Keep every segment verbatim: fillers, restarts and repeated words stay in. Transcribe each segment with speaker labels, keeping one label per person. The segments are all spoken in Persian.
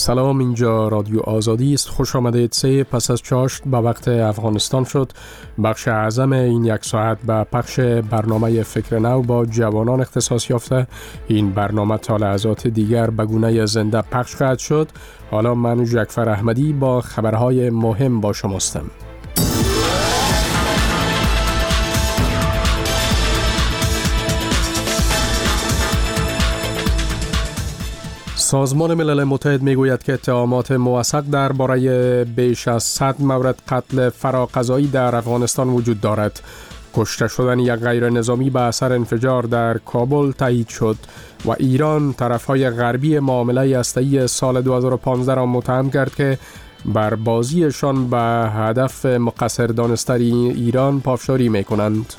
Speaker 1: سلام، اینجا رادیو آزادی است. خوش آمدید. سه پس از چاشت به وقت افغانستان شد. بخش اعظم این یک ساعت به پخش برنامه فکر نو با جوانان اختصاص یافته. این برنامه تا لحظات دیگر به گونه زنده پخش خواهد شد. حالا من جعفر احمدی با خبرهای مهم با شماستم. سازمان ملل متحد میگوید که اتهامات موثق درباره بیش از صد مورد قتل فراقضایی در افغانستان وجود دارد. کشته شدن یک غیر نظامی به اثر انفجار در کابل تایید شد و ایران طرفهای غربی معامله هسته‌ای سال دو هزار و پانزده را متهم کرد که بر بازیشان به هدف مقصر دانستن ایران پافشاری میکنند.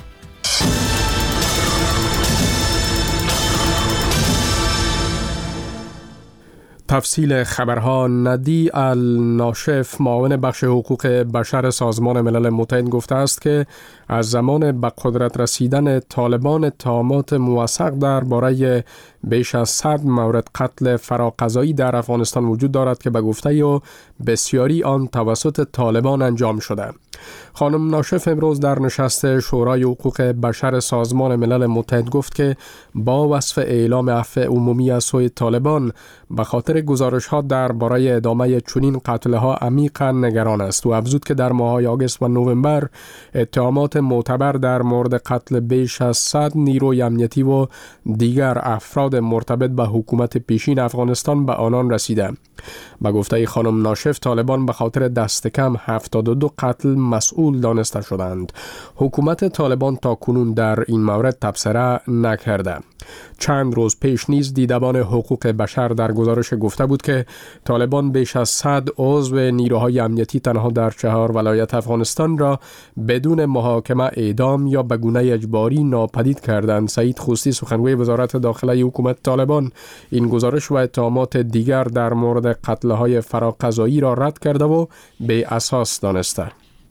Speaker 1: تفصیل خبرها. ندی الناشف، معاون بخش حقوق بشر سازمان ملل متحد، گفته است که از زمان به قدرت رسیدن طالبان اتهامات موثق درباره بیش از صد مورد قتل فراقضایی در افغانستان وجود دارد که به گفته او بسیاری آن توسط طالبان انجام شده. خانم ناشف امروز در نشست شورای حقوق بشر سازمان ملل متحد گفت که با وصف اعلام عفو عمومی از سوی طالبان به خاطر گزارش‌ها درباره ادامه چنین قتل‌ها عمیقاً نگران است و افزود که در ماه‌های آگوست و نوامبر اتهامات معتبر در مورد قتل بیش از صد نیروی امنیتی و دیگر افراد مرتبط به حکومت پیشین افغانستان به آنان رسیده. به گفته خانم ناشف، طالبان به خاطر دست کم هفتاد و دو قتل مسئول دانسته شدند. حکومت طالبان تا کنون در این مورد تبصره نکرده. چند روز پیش نیز دیدبان حقوق بشر در گزارش گفته بود که طالبان بیش از صد عضو نیروهای امنیتی تنها در چهار ولایت افغانستان را بدون محاکمه اعدام یا به گونه اجباری ناپدید کردند. سعید خوستی، سخنگوی وزارت داخله حکومت طالبان، این گزارش و اتهامات دیگر در مورد قتل‌های فراقضایی را رد کرده و بی اساس دانسته.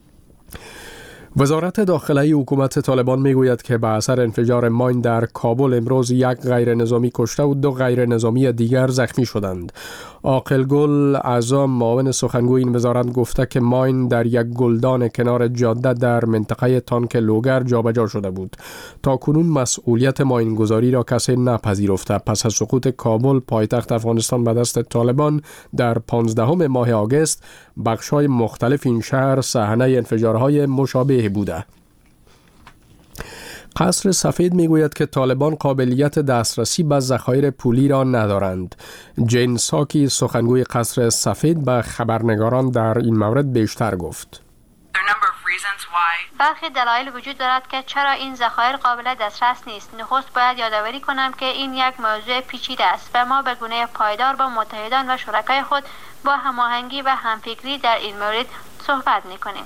Speaker 1: وزارت داخله حکومت طالبان میگوید که به اثر انفجار ماین در کابل امروز یک غیر نظامی کشته و دو غیر نظامی دیگر زخمی شدند. عاقل گل اعظم، معاون سخنگوی این وزارت، گفته که ماین در یک گلدان کنار جاده در منطقه تانک لوگر جابجا شده بود. تا کنون مسئولیت ماین گذاری را کسی نپذیرفته. پس از سقوط کابل پایتخت افغانستان به دست طالبان در پانزدهم ماه آگوست، بخش‌های مختلف این شهر صحنه انفجارهای مشابه بوده. قصر سفید میگوید که طالبان قابلیت دسترسی به ذخایر پولی را ندارند. جین ساکی، سخنگوی قصر سفید، به خبرنگاران در این مورد بیشتر گفت.
Speaker 2: برخی دلایل وجود دارد که چرا این ذخایر قابل دسترس نیست. نخست باید یادآوری کنم که این یک موضوع پیچیده است و ما به گونه پایدار با متحدان و شرکای خود با هماهنگی و همفکری در این مورد صحبت می‌کنیم.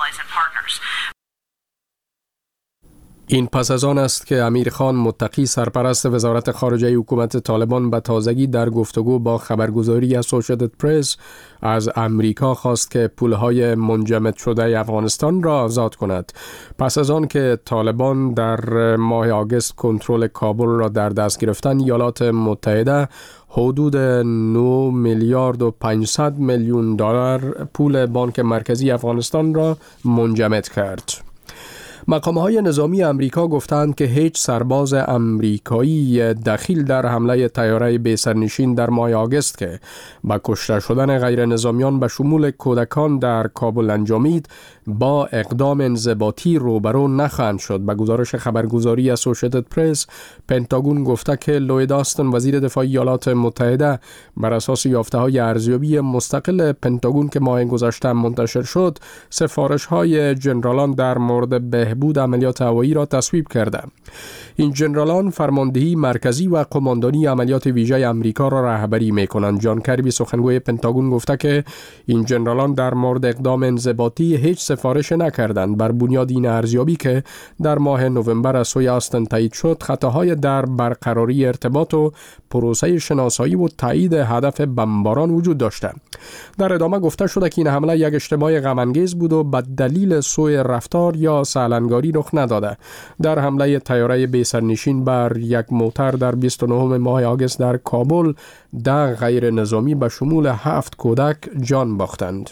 Speaker 1: این پس از آن است که امیر خان متقی، سرپرست وزارت خارجه حکومت طالبان، به تازگی در گفتگو با خبرگزاری اسوسییتد پرس از امریکا خواست که پولهای منجمد شده افغانستان را آزاد کند. پس از آن که طالبان در ماه آگوست کنترل کابل را در دست گرفتن، ایالات متحده حدود نه میلیارد و پانصد میلیون دلار پول بانک مرکزی افغانستان را منجمد کرد. مقام‌های نظامی امریکا گفتند که هیچ سرباز امریکایی دخیل در حمله طیاره بی‌سرنشین در ماه آگوست که با کشته شدن غیر نظامیان به شمول کودکان در کابل انجامید با اقدام انضباطی روبرو نخواهند شد. به گزارش خبرگزاری اسوسییتد پرس، پنتاگون گفته که لوید آستن، وزیر دفاع ایالات متحده، بر اساس یافته‌های ارزیابی مستقل پنتاگون که ماه گذشته منتشر شد، سفارش‌های جنرالان در مورد بهبود عملیات هوایی را تصویب کرده. این جنرالان فرماندهی مرکزی و قماندانی عملیات ویژه امریکا را رهبری می‌کنند. جان کربی، سخنگوی پنتاگون، گفته که این جنرالان در مورد اقدام انضباطی هیچ سفارش نکردند. بر بنیاد این ارزیابی که در ماه نوامبر از سوی آستن تایید شد، خطاهای در برقراری ارتباط و پروسه شناسایی و تایید هدف بمباران وجود داشته. در ادامه گفته شده که این حمله یک اشتباه غم انگیز بود و به دلیل سوء رفتار یا سهل انگاری رخ نداده. در حمله طیاره بی سرنشین بر یک موتر در بیست و نهم ماه آگوست در کابل، ده غیر نظامی به شمول هفت کودک جان باختند.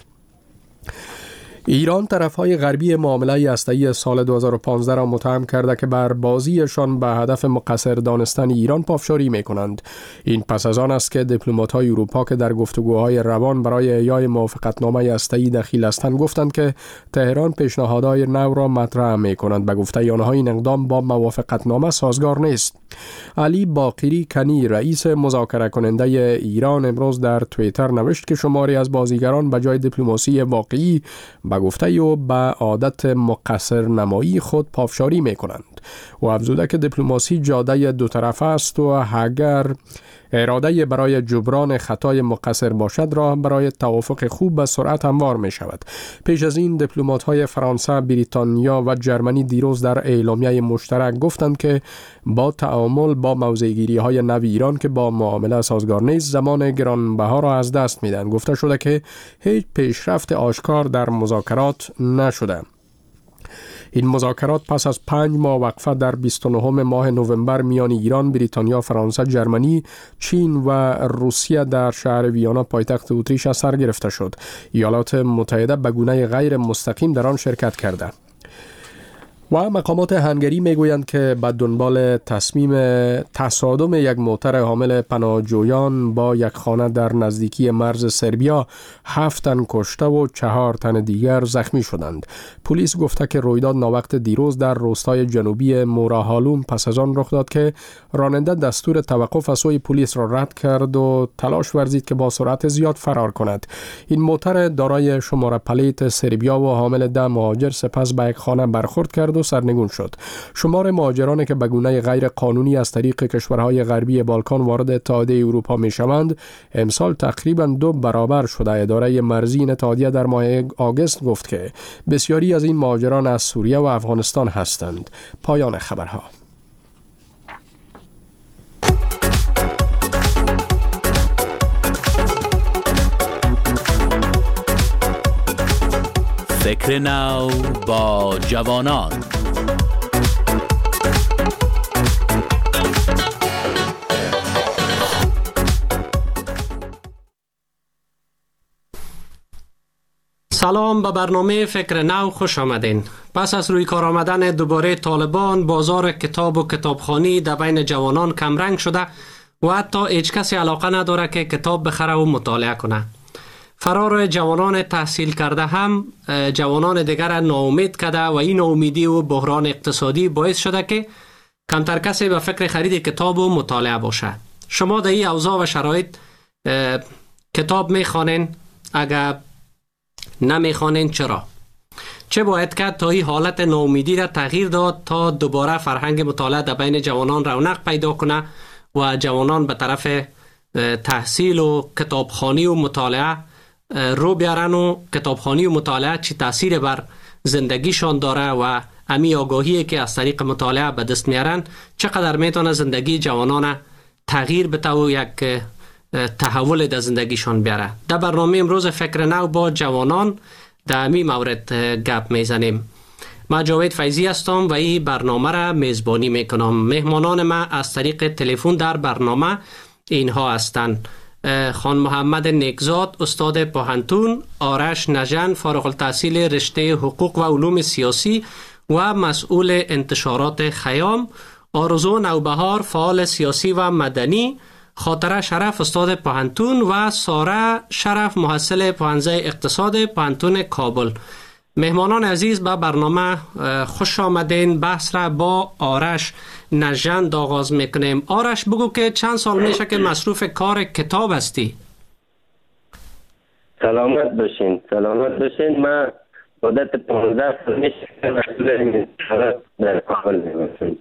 Speaker 1: ایران طرفهای غربی معامله هسته‌ای سال دو هزار و پانزده را متهم کرده که بر بازیشان به هدف مقصر دانستن ایران پافشاری می کنند. این پس از آن است که دیپلمات‌های اروپا که در گفتگوهای روان برای احیای موافقتنامه هسته‌ای دخیل هستند گفتند که تهران پیشنهادهای نو را مطرح می کنند. به گفته آنها این اقدام با موافقتنامه سازگار نیست. علی باقری کنی رئیس مذاکره کننده ایران امروز در توییتر نوشت که شماری از بازیگران به جای دیپلماسی واقعی به گفته او به عادت مقصر نمایی خود پافشاری می کنند و افزوده که دیپلماسی جاده دو طرفه است و اگر اراده برای جبران خطای مقصر باشد راه برای توافق خوب به سرعت هموار می شود. پیش از این دیپلمات های فرانسه، بریتانیا و جرمنی دیروز در اعلامیه مشترک گفتند که با تعامل با موضع‌گیری های نو ایران که با معامله سازگار نیست زمان گرانبها را از دست می دهند. گفته شده که هیچ پیشرفت آشکار در مذاکرات نشده. این مذاکرات پس از پنج ماه وقفه در بیست و نهم ماه نوامبر میان ایران، بریتانیا، فرانسه، جرمنی، چین و روسیه در شهر ویانا پایتخت اتریش سر گرفته شد. ایالات متحده به گونه غیر مستقیم در آن شرکت کرده. و مقامات هنگری میگویند که به دنبال تصمیم تصادم یک موتر حامل پناهجویان با یک خانه در نزدیکی مرز سربیا هفت تن کشته و چهار تن دیگر زخمی شدند. پلیس گفته که رویداد ناوقت دیروز در روستای جنوبی موراهالوم پس از آن رخ داد که راننده دستور توقف از سوی پلیس را رد کرد و تلاش ورزید که با سرعت زیاد فرار کند. این موتر دارای شماره پلیت سربیا و حامل ده مهاجر سپس به یک خانه برخورد کرد و سرنگون شد. شمار مهاجرانی که به گونه غیر قانونی از طریق کشورهای غربی بالکان وارد اتحادیه اروپا می شوند امسال تقریبا دو برابر شده. اداره مرزی این اتحادیه در ماه آگوست گفت که بسیاری از این مهاجران از سوریه و افغانستان هستند. پایان خبرها.
Speaker 3: فکر نو با جوانان.
Speaker 4: سلام، به برنامه فکر نو خوش آمدین. پس از روی کار آمدن دوباره طالبان، بازار کتاب و کتابخوانی در بین جوانان کمرنگ شده و حتی هیچ کسی علاقه نداره که کتاب بخره و مطالعه کنه. فرار جوانان تحصیل کرده هم جوانان دیگر ناامید کرده و این ناامیدی و بحران اقتصادی باعث شده که کمتر کسی به فکر خرید کتاب و مطالعه باشه. شما در این اوضاع و شرایط کتاب میخوانین؟ اگر نمیخوانین چرا؟ چه باید کرد تا این حالت ناامیدی را تغییر داد تا دوباره فرهنگ مطالعه در بین جوانان رونق پیدا کنه و جوانان به طرف تحصیل و کتابخوانی و مطالعه رو بیارن و کتابخوانی و مطالعه چی تاثیر بر زندگیشان داره و امی آگاهی که از طریق مطالعه به دست میارن چقدر میتونه زندگی جوانان تغییر بده و یک تحول در زندگیشان بیاره. در برنامه امروز فکر نو با جوانان در امی مورد گپ میزنیم. من جاوید فیضی هستم و این برنامه را میزبانی میکنم. مهمانان ما از طریق تلفن در برنامه اینها هستند: خان محمد نیکزاد استاد پوهنتون، آرش نژند فارغ التحصیل رشته حقوق و علوم سیاسی و مسئول انتشارات خیام، آرزو نوبهار فعال سیاسی و مدنی، خاطره شرف استاد پوهنتون و ساره شرف محصل پوهنځی اقتصاد پوهنتون کابل. مهمانان عزیز به برنامه خوش آمدین. بحث را با آرش نژند آغاز میکنیم. آرش بگو که چند سال میشه که مصروف کار کتاب هستی؟
Speaker 5: سلامت باشین سلامت باشین من مدت پانزده سال میشه که مسئول انتشارات در کابل میباشم.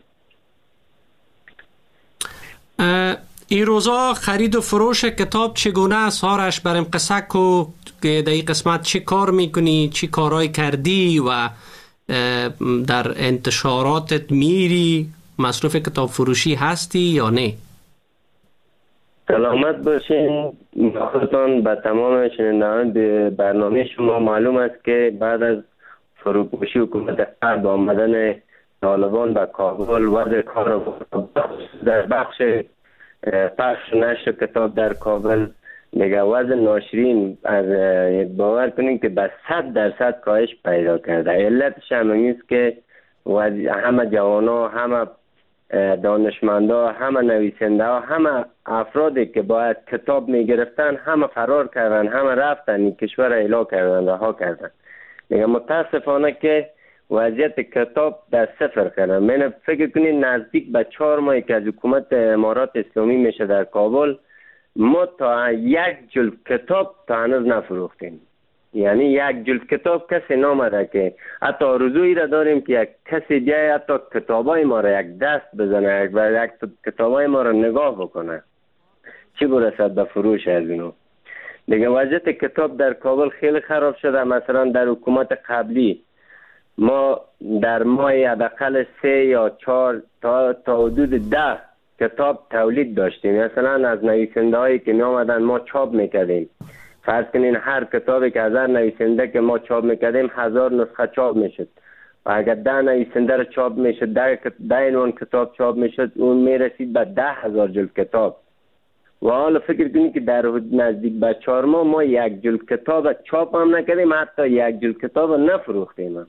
Speaker 4: این روزا خرید و فروش کتاب چگونه است آرش؟ بریم قصه کو که در این قسمت چی کار میکنی، چی کارهای کردی و در انتشاراتت میری، مصروف کتاب فروشی هستی یا نه؟
Speaker 5: سلامت باشین. خودتان به تمام شنوندگان به برنامه شما معلوم است که بعد از فروپاشی حکومت غرب، آمدن طالبان به کابل، وضع کار در بخش پخش نشر کتاب در کابل، دیگه وضع ناشرین از باور کنید که به صد درصد کاهش پیدا کرده. علتش هم نیست که همه جوانا، همه دانشمندا، همه نویسنده ها، همه افرادی که باید کتاب می گرفتن همه فرار کردن، همه رفتن، این کشور را اعلا کردن، رها کردن. دیگه متاسفانه که وضعیت کتاب در صفر کردن. من فکر کنید نزدیک به چهار ماهی که از حکومت امارات اسلامی میشه در کابل، ما تا یک جلد کتاب تا هنوز نفروختیم. یعنی یک جلد کتاب کسی نامده که حتی آرزویی را داریم که یک کسی بیای حتی کتابای ما را یک دست بزنه و یک کتابای ما را نگاه بکنه، چی برسد به فروش از اینو. دیگه وضعیت کتاب در کابل خیلی خراب شده. مثلا در حکومت قبلی ما در ماه حداقل سه یا چهار تا تا حدود ده کتاب تولید داشتیم. مثلا از نویسنده هایی که می آمدن ما چاپ میکردیم، فرض کنین هر کتابی که از هر نویسنده که ما چاپ میکردیم هزار نسخه چاپ میشد و اگر ده نویسنده رو چاپ میشد، ده ده نوع کتاب چاپ میشد، اون میرسید به ده هزار جلد کتاب. و حالا فکر کنید که در نزدیک به چهار ماه ما یک جلد کتاب چاپ هم نکردیم، حتی یک جلد کتاب نفروختیم.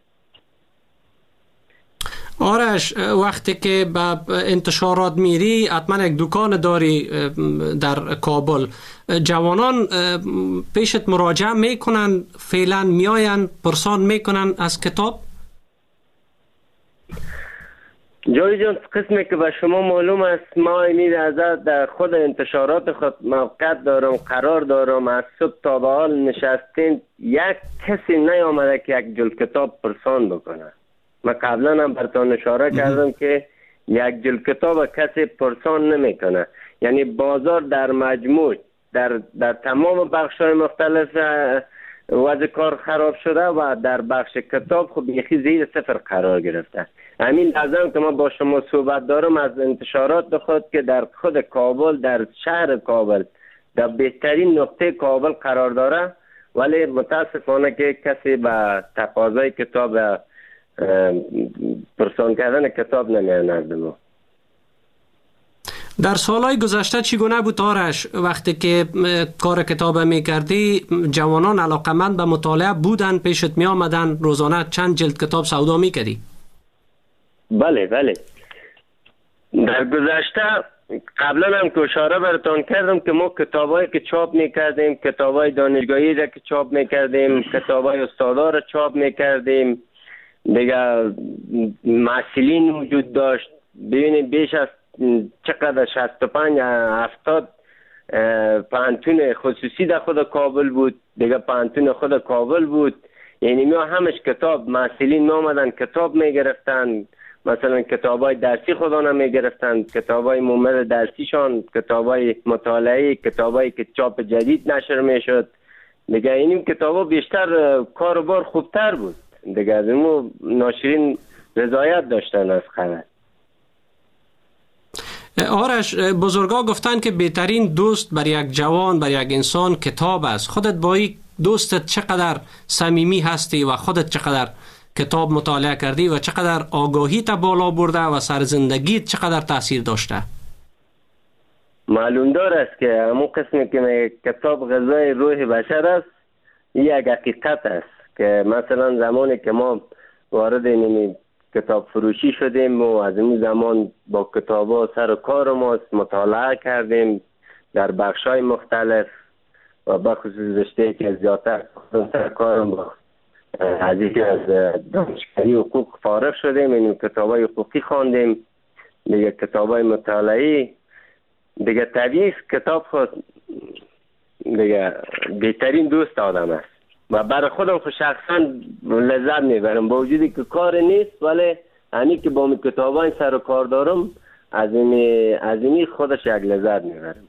Speaker 4: آرش، وقتی که به انتشارات میری حتما یک دکان داری در کابل، جوانان پیشت مراجعه میکنن؟ فعلا میاین پرسان میکنن از کتاب؟
Speaker 5: جوی جان، قسمی که به شما معلوم است ما اینی در خود انتشارات خود موقع دارم، قرار دارم. از صبح تا به حال نشستین یک کسی نیامده که یک جلد کتاب پرسان بکنه. من قبلا هم براتون اشاره کردم که یک جلد کتاب کسی پرسان نمیکنه. یعنی بازار در مجموع در در تمام بخش‌های مختلف وضع کار خراب شده و در بخش کتاب خب یکی زیر صفر قرار گرفته. همین لحظه که ما با شما صحبت دارم از انتشارات خود که در خود کابل، در شهر کابل، در بهترین نقطه کابل قرار داره، ولی متاسفانه که کسی به تقاضای کتاب پرسان کردن کتاب نمیاد نزد ما.
Speaker 4: در سالهای گذشته چگونه بود آرش؟ وقتی که کار کتاب میکردی جوانان علاقمند به مطالعه بودن، پیشت می آمدن روزانه چند جلد کتاب سودا میکردی؟
Speaker 5: بله بله. در گذشته قبلا هم که اشاره براتون کردم که ما کتابایی که چاپ میکردیم، کتابای دانشگاهی را که چاپ میکردیم، کتابای استادا را چاپ میکردیم، دیگه محصلین وجود داشت. ببینید بیش از چقدر شصت و پنج هفتاد پانتون خصوصی در خود کابل بود، دیگه پانتون خود کابل بود. یعنی ما همش کتاب، محصلین می آمدن کتاب می گرفتن، مثلا کتابای درسی خودانه می گرفتن، کتابای مورد درسیشان، کتابای مطالعه، کتابایی که چاپ جدید نشر می شد. دیگه این کتابا بیشتر کاروبار خوبتر بود. دیگه از اون ناشرین رضایت داشتن از خبر.
Speaker 4: آرش، بزرگا گفتن که بهترین دوست بر یک جوان، بر یک انسان کتاب است. خودت با این دوستت چقدر صمیمی هستی و خودت چقدر کتاب مطالعه کردی و چقدر آگاهی تا بالا برده و سر زندگیت چقدر تاثیر داشته؟
Speaker 5: معلوم دار است که همون قسمی که کتاب غذای روح بشر است، یک حقیقت است که مثلا زمانی که ما وارد این کتاب فروشی شدیم و از این زمان با کتابا سر و کار ما مطالعه کردیم در بخش‌های مختلف و بخصوص رشته که زیادتر سر کارم با از اینکه از دانشگاهی حقوق فارغ شدیم، این کتابای حقوقی خواندیم، دیگه کتابای مطالعه‌ای، دیگه طبیعی کتاب خود دیگه بهترین دوست آدم است و برای خودم خود شخصا لذت میبرم با وجودی که کار نیست، ولی همین که با می کتابای سر و کار دارم از این از این خودش یک لذت میبرم.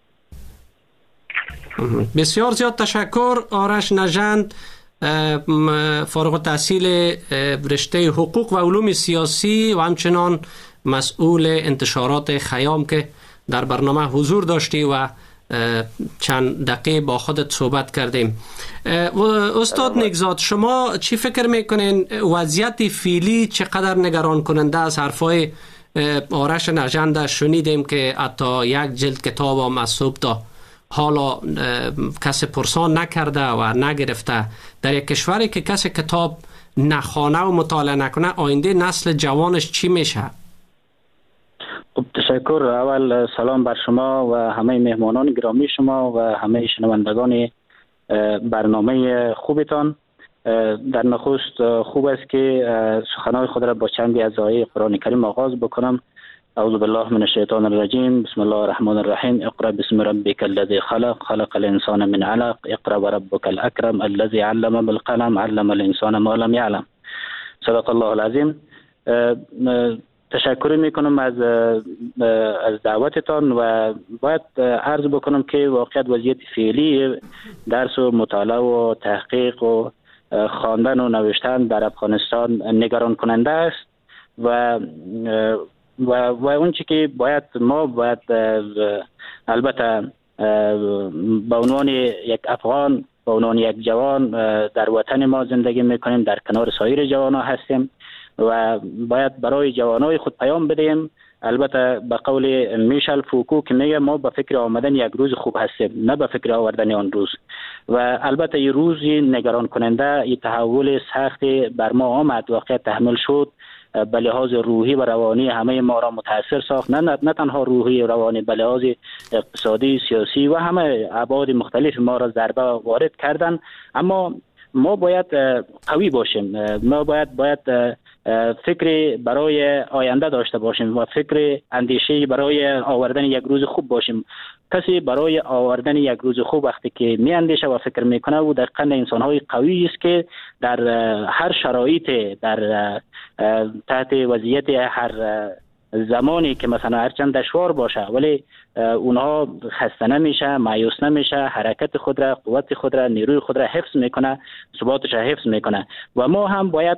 Speaker 4: بسیار زیاد تشکر آرش نژند، فارغ التحصیل رشته حقوق و علوم سیاسی و همچنان مسئول انتشارات خیام که در برنامه حضور داشتی و چند دقیقه با خودت صحبت کردیم. استاد نیکزاد، شما چی فکر میکنین وضعیت فعلی چقدر نگران کننده است؟ حرفای آرش نژند شنیدیم که حتی یک جلد کتاب هم از صبح تا حالا کسی پرسان نکرده و نگرفته. در یک کشوری که کسی کتاب نخوانه و مطالعه نکنه، آینده نسل جوانش چی میشه؟
Speaker 6: خب تشکر. اول سلام بر شما و همه مهمانان گرامی شما و همه شنوندگان برنامه خوبتان. در نخست خوب است که سخنهای خود را با چندی از آیه قرآن کریم آغاز بکنم. اعوذ بالله من الشیطان الرجیم. بسم الله الرحمن الرحیم. اقرأ باسم ربک الذی خلق خلق الانسان من علق اقرأ وربک الاکرم الذی علم بالقلم علم الانسان ما لم یعلم. صدق الله العظیم. تشکر میکنم از از دعوتتان و باید عرض بکنم که واقعیت وضعیت فعلی درس و مطالعه و تحقیق و خواندن و نوشتن در افغانستان نگران کننده است و و و اون چی که باید ما باید البته به عنوان یک افغان، به عنوان یک جوان در وطن ما زندگی میکنیم، در کنار سایر جوان ها هستیم و باید برای جوانای خود پیام بدیم. البته به قول میشل فوکو که میگه ما به فکر آمدن یک روز خوب هستیم، نه به فکر آوردن آن روز. و البته این روزی نگران کننده، این تحول سختی بر ما آمد، واقعا تحمل شد، به لحاظ روحی و روانی همه ما را متاثر ساخت، نه نه تنها روحی و روانی، به لحاظ اقتصادی، سیاسی و همه ابعاد مختلف ما را ضربه وارد کردن. اما ما باید قوی باشیم، ما باید باید فکر برای آینده داشته باشیم و فکر اندیشه برای آوردن یک روز خوب باشیم. کسی برای آوردن یک روز خوب وقتی که می اندیشه و فکر میکنه و دقیقاً انسان‌های قوی است که در هر شرایط، در تحت وضعیت هر زمانی که مثلا هرچند دشوار باشه ولی اونها خسته نمیشه، مایوس نمیشه، حرکت خود را، قوت خود را، نیروی خود را حفظ میکنه، ثباتش را حفظ میکنه. و ما هم باید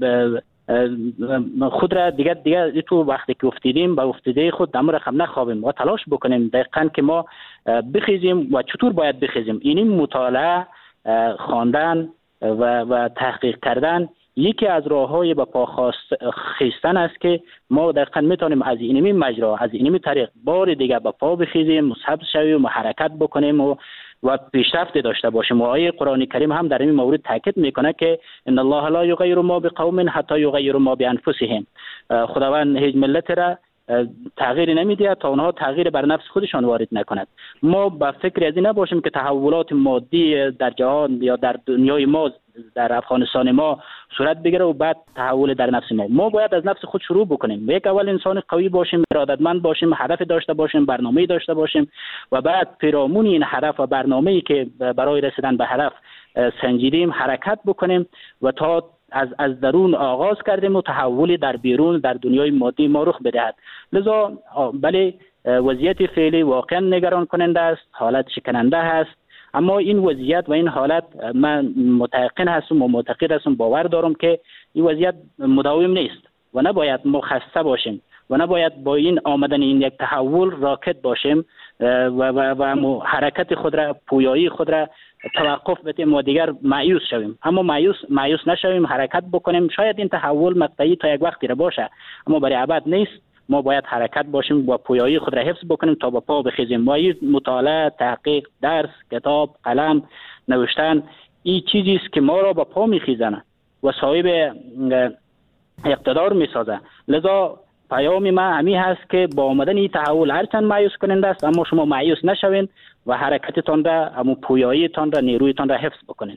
Speaker 6: خود را دیگه دیگه تو وقتی که افتیدیم به افتیده خود دم رقم نخوابیم و تلاش بکنیم دقیقاً که ما بخیزیم. و چطور باید بخیزیم؟ این مطالعه، خواندن و و تحقیق کردن یکی از راه‌های به پا خیستن است که ما دقیقاً میتونیم از اینمی مجرا، از اینمی طریق بار دیگه به پا بخیزیم، مثبت شویم و حرکت بکنیم و و پیشرفت داشته باشیم. و آیه قرآن کریم هم در این مورد تاکید میکنه که ان الله لا یغیر ما بقوم حتی یغیروا ما بانفسهم. خداوند هیچ ملت را تغییر نمیده تا اونها تغییر بر نفس خودشان وارد نکند. ما با فکر از این نباشیم که تحولات مادی در جهان یا در دنیای ما، در افغانستان ما صورت بگیره و بعد تحول در نفس ما. ما باید از نفس خود شروع بکنیم. یک اول انسان قوی باشیم، ارادتمند باشیم، هدف داشته باشیم، برنامه‌ای داشته باشیم و بعد پیرامون این هدف و برنامه‌ای که برای رسیدن به هدف سنجیدیم حرکت بکنیم و تا از از درون آغاز کردیم و تحولی در بیرون در دنیای مادی ما رخ بدهد. لذا بله وضعیت فعلی واقعا نگران کننده است، حالت شکننده است. اما این وضعیت و این حالت من متيقن هستم و معتقد هستم، باور دارم که این وضعیت مداوم نیست و نباید ما خسته باشیم و نباید با این آمدن این یک تحول راکت باشیم و و, و حرکت خود را، پویایی خود را توقف بدیم و دیگر مایوس شویم. اما مایوس مایوس نشویم، حرکت بکنیم. شاید این تحول مقطعی تا یک وقتی را باشه اما برای ابد نیست. ما باید حرکت باشیم و پویایی خود را حفظ بکنیم تا به پا بخیزیم. و این مطالعه، تحقیق، درس، کتاب، قلم، نوشتن این چیزی است که ما را به پا میخیزانه و صاحب اقتدار میسازه. لذا پیام ما همین هست که با آمدن این تحول هرچند مایوس کننده است اما شما مایوس نشوین و حرکتتان را، اما پویاییتان را، نیرویتان را حفظ بکنین.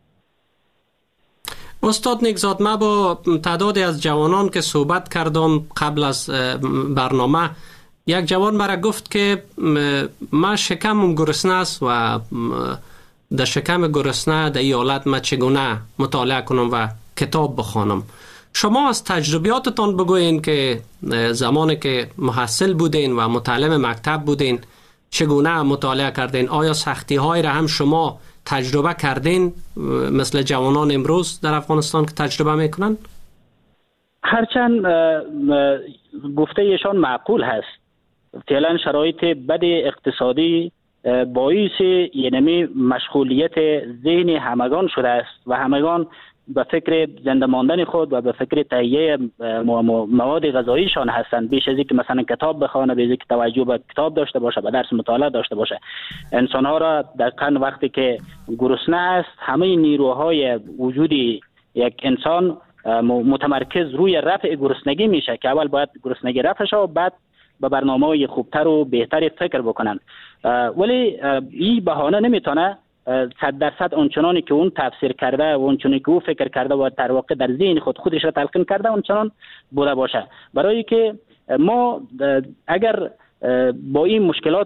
Speaker 4: استاد نیکزاد، ما با تعدادی از جوانان که صحبت کردم قبل از برنامه، یک جوان مرا گفت که ما شکمم گرسنه است و در شکم گرسنه در این حالت ما چگونه مطالعه کنم و کتاب بخوانم. شما از تجربیاتتان بگوین که زمانی که محصل بودین و متعلم مکتب بودین چگونه مطالعه کردین؟ آیا سختی های را هم شما تجربه کردین مثل جوانان امروز در افغانستان که تجربه میکنن؟
Speaker 6: هرچند گفته ایشان معقول هست. فعلا شرایط بد اقتصادی باعث یعنی مشغولیت ذهن همگان شده است و همگان به فکر زنده ماندن خود و به فکر تهیه مواد غذاییشان هستند، بیش از اینکه مثلا کتاب بخوانه، بیش از اینکه توجه به کتاب داشته باشه، به درس مطالعه داشته باشه. انسان ها را دقیقاً وقتی که گرسنه است، همه نیروهای وجودی یک انسان متمرکز روی رفع گرسنگی میشه که اول باید گرسنگی رفع شه و بعد به برنامه‌های خوبتر و بهتری فکر بکنن. ولی این بهانه نمیتونه صد درصد اونچنانی که اون تفسیر کرده و اونچنانی که او فکر کرده و در واقع در ذهن خود خودش را تلقین کرده اونچنان بوده باشه. برای که ما اگر با این مشکلات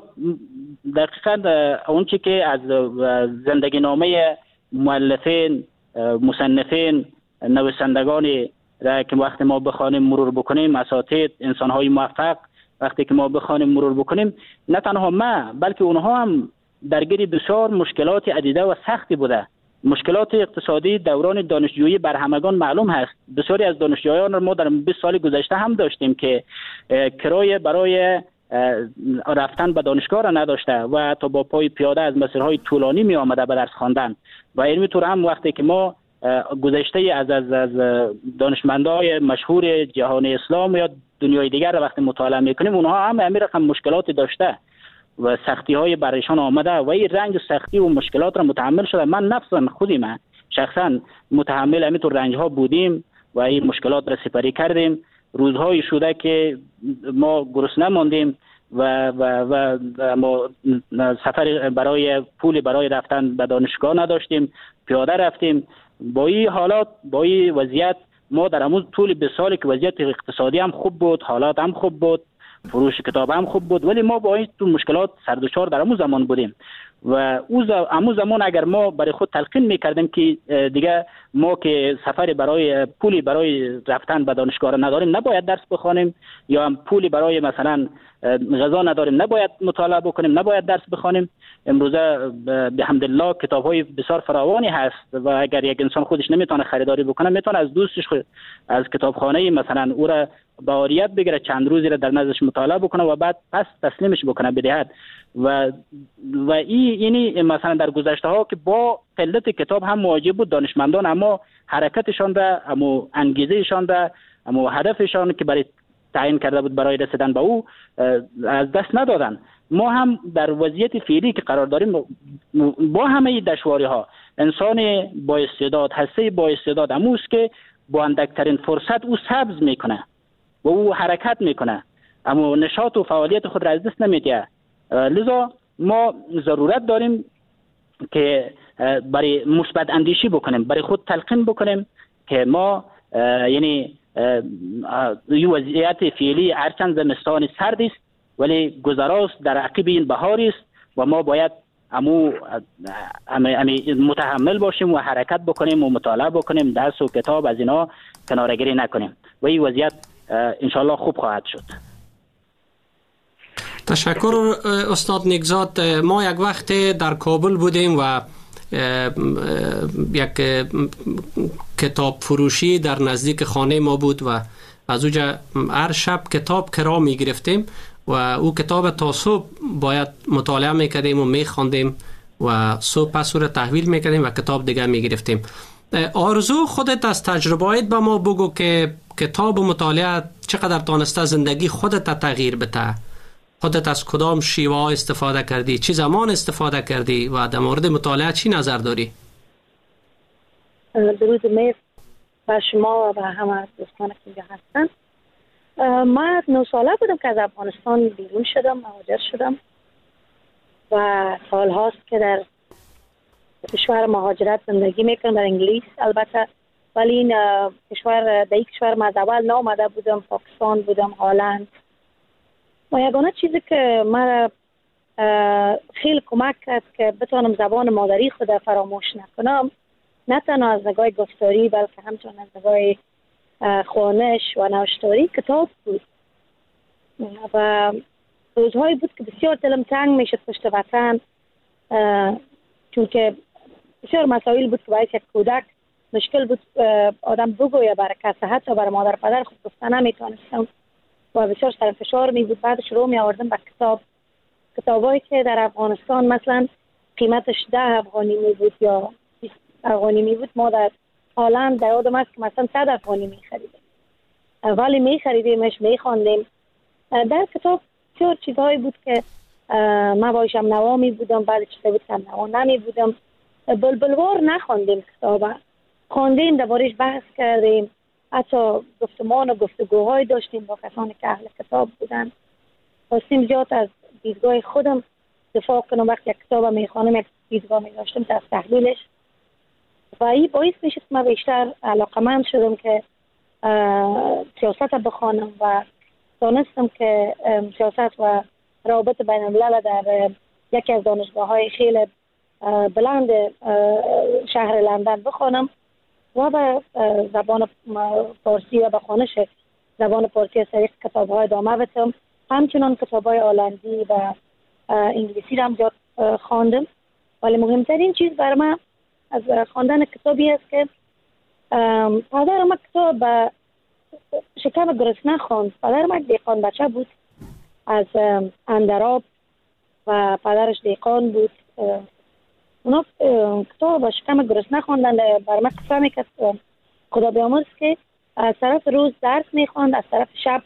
Speaker 6: دقیقاً اون چی که از زندگی نامه مؤلفین، مصنفین، نویسندگان را که وقتی ما بخوانیم مرور بکنیم، اساتید، انسان‌های موفق وقتی که ما بخوانیم مرور بکنیم، نه تنها ما بلکه اونها هم درگیر بسیار مشکلات عدیده و سختی بوده. مشکلات اقتصادی دوران دانشجویی بر همگان معلوم هست. بسیاری از دانشجویان را ما در بیست سال گذشته هم داشتیم که کرایه برای رفتن به دانشگاه را نداشته و تا با پای پیاده از مسیرهای طولانی می آمده به درس خواندن. و اینطور هم وقتی که ما گذشته از از از دانشمندای مشهور جهان اسلام یا دنیای دیگر را وقتی مطالعه میکنیم، اونها هم همین رقم مشکلات داشته و سختی های برایشان آمده و این رنج و سختی و مشکلات را متحمل شده. من نفسم خودی من شخصا متحمل همین رنج ها بودیم و این مشکلات را سپری کردیم. روزهایی شده که ما گرسنه ماندیم و و و, و ما سفر برای پول برای رفتن به دانشگاه نداشتیم، پیاده رفتیم. با این حالات، با این وضعیت ما در همون طول بیست سالی که وضعیت اقتصادی هم خوب بود، حالات هم خوب بود، فروش کتاب هم خوب بود، ولی ما با این تو مشکلات سردوچار در همون زمان بودیم. و همون زمان اگر ما برای خود تلقین میکردیم که دیگه ما که سفر برای پولی برای رفتن به دانشگاه را نداریم، نباید درس بخوانیم، یا هم پولی برای مثلا غذا نداریم، نباید مطالعه بکنیم، نباید درس بخوانیم. امروزه به حمدالله کتاب‌های بسیار فراوانی هست و اگر یک انسان خودش نمیتونه خریداری بکنه، میتونه از دوستش از کتابخانه مثلا او را به عاریت بگیره، چند روزی را در نزدش مطالعه بکنه و بعد پس تسلیمش بکنه بدهد. و و این یعنی مثلا در گذشته ها که با قلت کتاب هم مواجه بود دانشمندان، اما حرکتشان را، اما انگیزهشان را، اما هدفشان که برای تعیین کرده بود برای رسیدن به او از دست ندادن. ما هم در وضعیت فعلی که قرار داریم با همه دشواری ها، انسان با استعداد، هسته با استعداد اموست که با اندکترین فرصت او سبز میکنه و او حرکت میکنه، اما نشاط و فعالیت خود را از دست نمیده. لذا ما ضرورت داریم که برای مثبت اندیشی بکنیم، برای خود تلقین بکنیم که ما یعنی این وضعیت فعلی هرچند زمستان سرد است ولی گذراست، در عقب این بهار است و ما باید امو متحمل باشیم و حرکت بکنیم و مطالعه بکنیم، درس و کتاب از اینا کناره‌گیری نکنیم و این وضعیت انشالله خوب خواهد شد.
Speaker 4: تشکر استاد نیکزاد. ما یک وقت در کابل بودیم و یک کتاب فروشی در نزدیک خانه ما بود و از اونجا هر شب کتاب کرا می گرفتیم و او کتاب تا صبح باید مطالعه میکردیم و میخواندیم و صبح پس رو تحویل میکردیم و کتاب دیگه میگرفتیم. آرزو، خودت از تجربه‌ات به ما بگو که کتاب و مطالعه چقدر تانسته زندگی خودت تغییر بده. خودت از کدام شیوه ها استفاده کردی؟ چی زمان استفاده کردی؟ و در مورد مطالعه چی نظر داری؟
Speaker 7: درود مهر و شما و همه دوستان که اینجا هستن. من نه ساله بودم که از افغانستان بیرون شدم، مهاجر شدم و سال هاست که در کشور مهاجرت زندگی میکنم، در انگلیس البته، ولی این کشور در یک کشور من از اول نامده بودم، پاکستان بودم، هلند. و یگانه چیزی که من خیلی کمک کرد که بتونم زبان مادری خود فراموش نکنم، نه تنها از نگاه گفتاری بلکه همچنان از نگاه خوانش و نوشتاری، کتاب بود. و روزهایی بود که بسیار دلم تنگ میشد پشت وطن، چون که بسیار مسائل بود که باید یک کودک مشکل بود آدم بگویه برای کسی، حتی برای مادر پدر خود گفتن نمیتونستم و بسیار سر فشار می بود. بعد شروع می آوردم به کتاب کتابایی که در افغانستان مثلا قیمتش ده افغانی می بود یا بیست افغانی می بود، ما در هلند در یادم است که مثلا صد افغانی می خریدیم، ولی می خریدیمش، می خواندیم. در کتاب چهار چیزهایی بود که من بایشم نوا می بودم، بعد چیزایی بود که نوا نمی بودم. بلبلوار نخواندیم کتاب، خواندیم، دربارش بحث کردیم، حتی گفتمان و گفتگوهای داشتیم با کسانی که اهل کتاب بودن. خواستیم زیاد از دیدگاه خودم دفاع کنم. وقتی یک کتاب میخوانم یک دیدگاه میداشتم از تحلیلش و این باعث میشد که من بیشتر علاقمند شدم که سیاست بخوانم و دانستم که سیاست و روابط بین الملل در یکی از دانشگاه های خیلی بلند شهر لندن بخوانم و به زبان فارسی و به خوانش زبان فارسی از طریق کتاب های ادامه بدم. همچنان کتاب های هلندی و انگلیسی را هم زیاد خواندم، ولی مهمترین چیز برای من از خواندن کتابی است که پدر ما کتاب به شکم گرسنه خواند. پدر ما دیقان بچه بود از اندراب و پدرش دیقان بود. اونا کتاب به شکم گرسنه خواندن. برای من قصه میکرد خدا بیامرز که از طرف روز درس میخواند، از طرف شب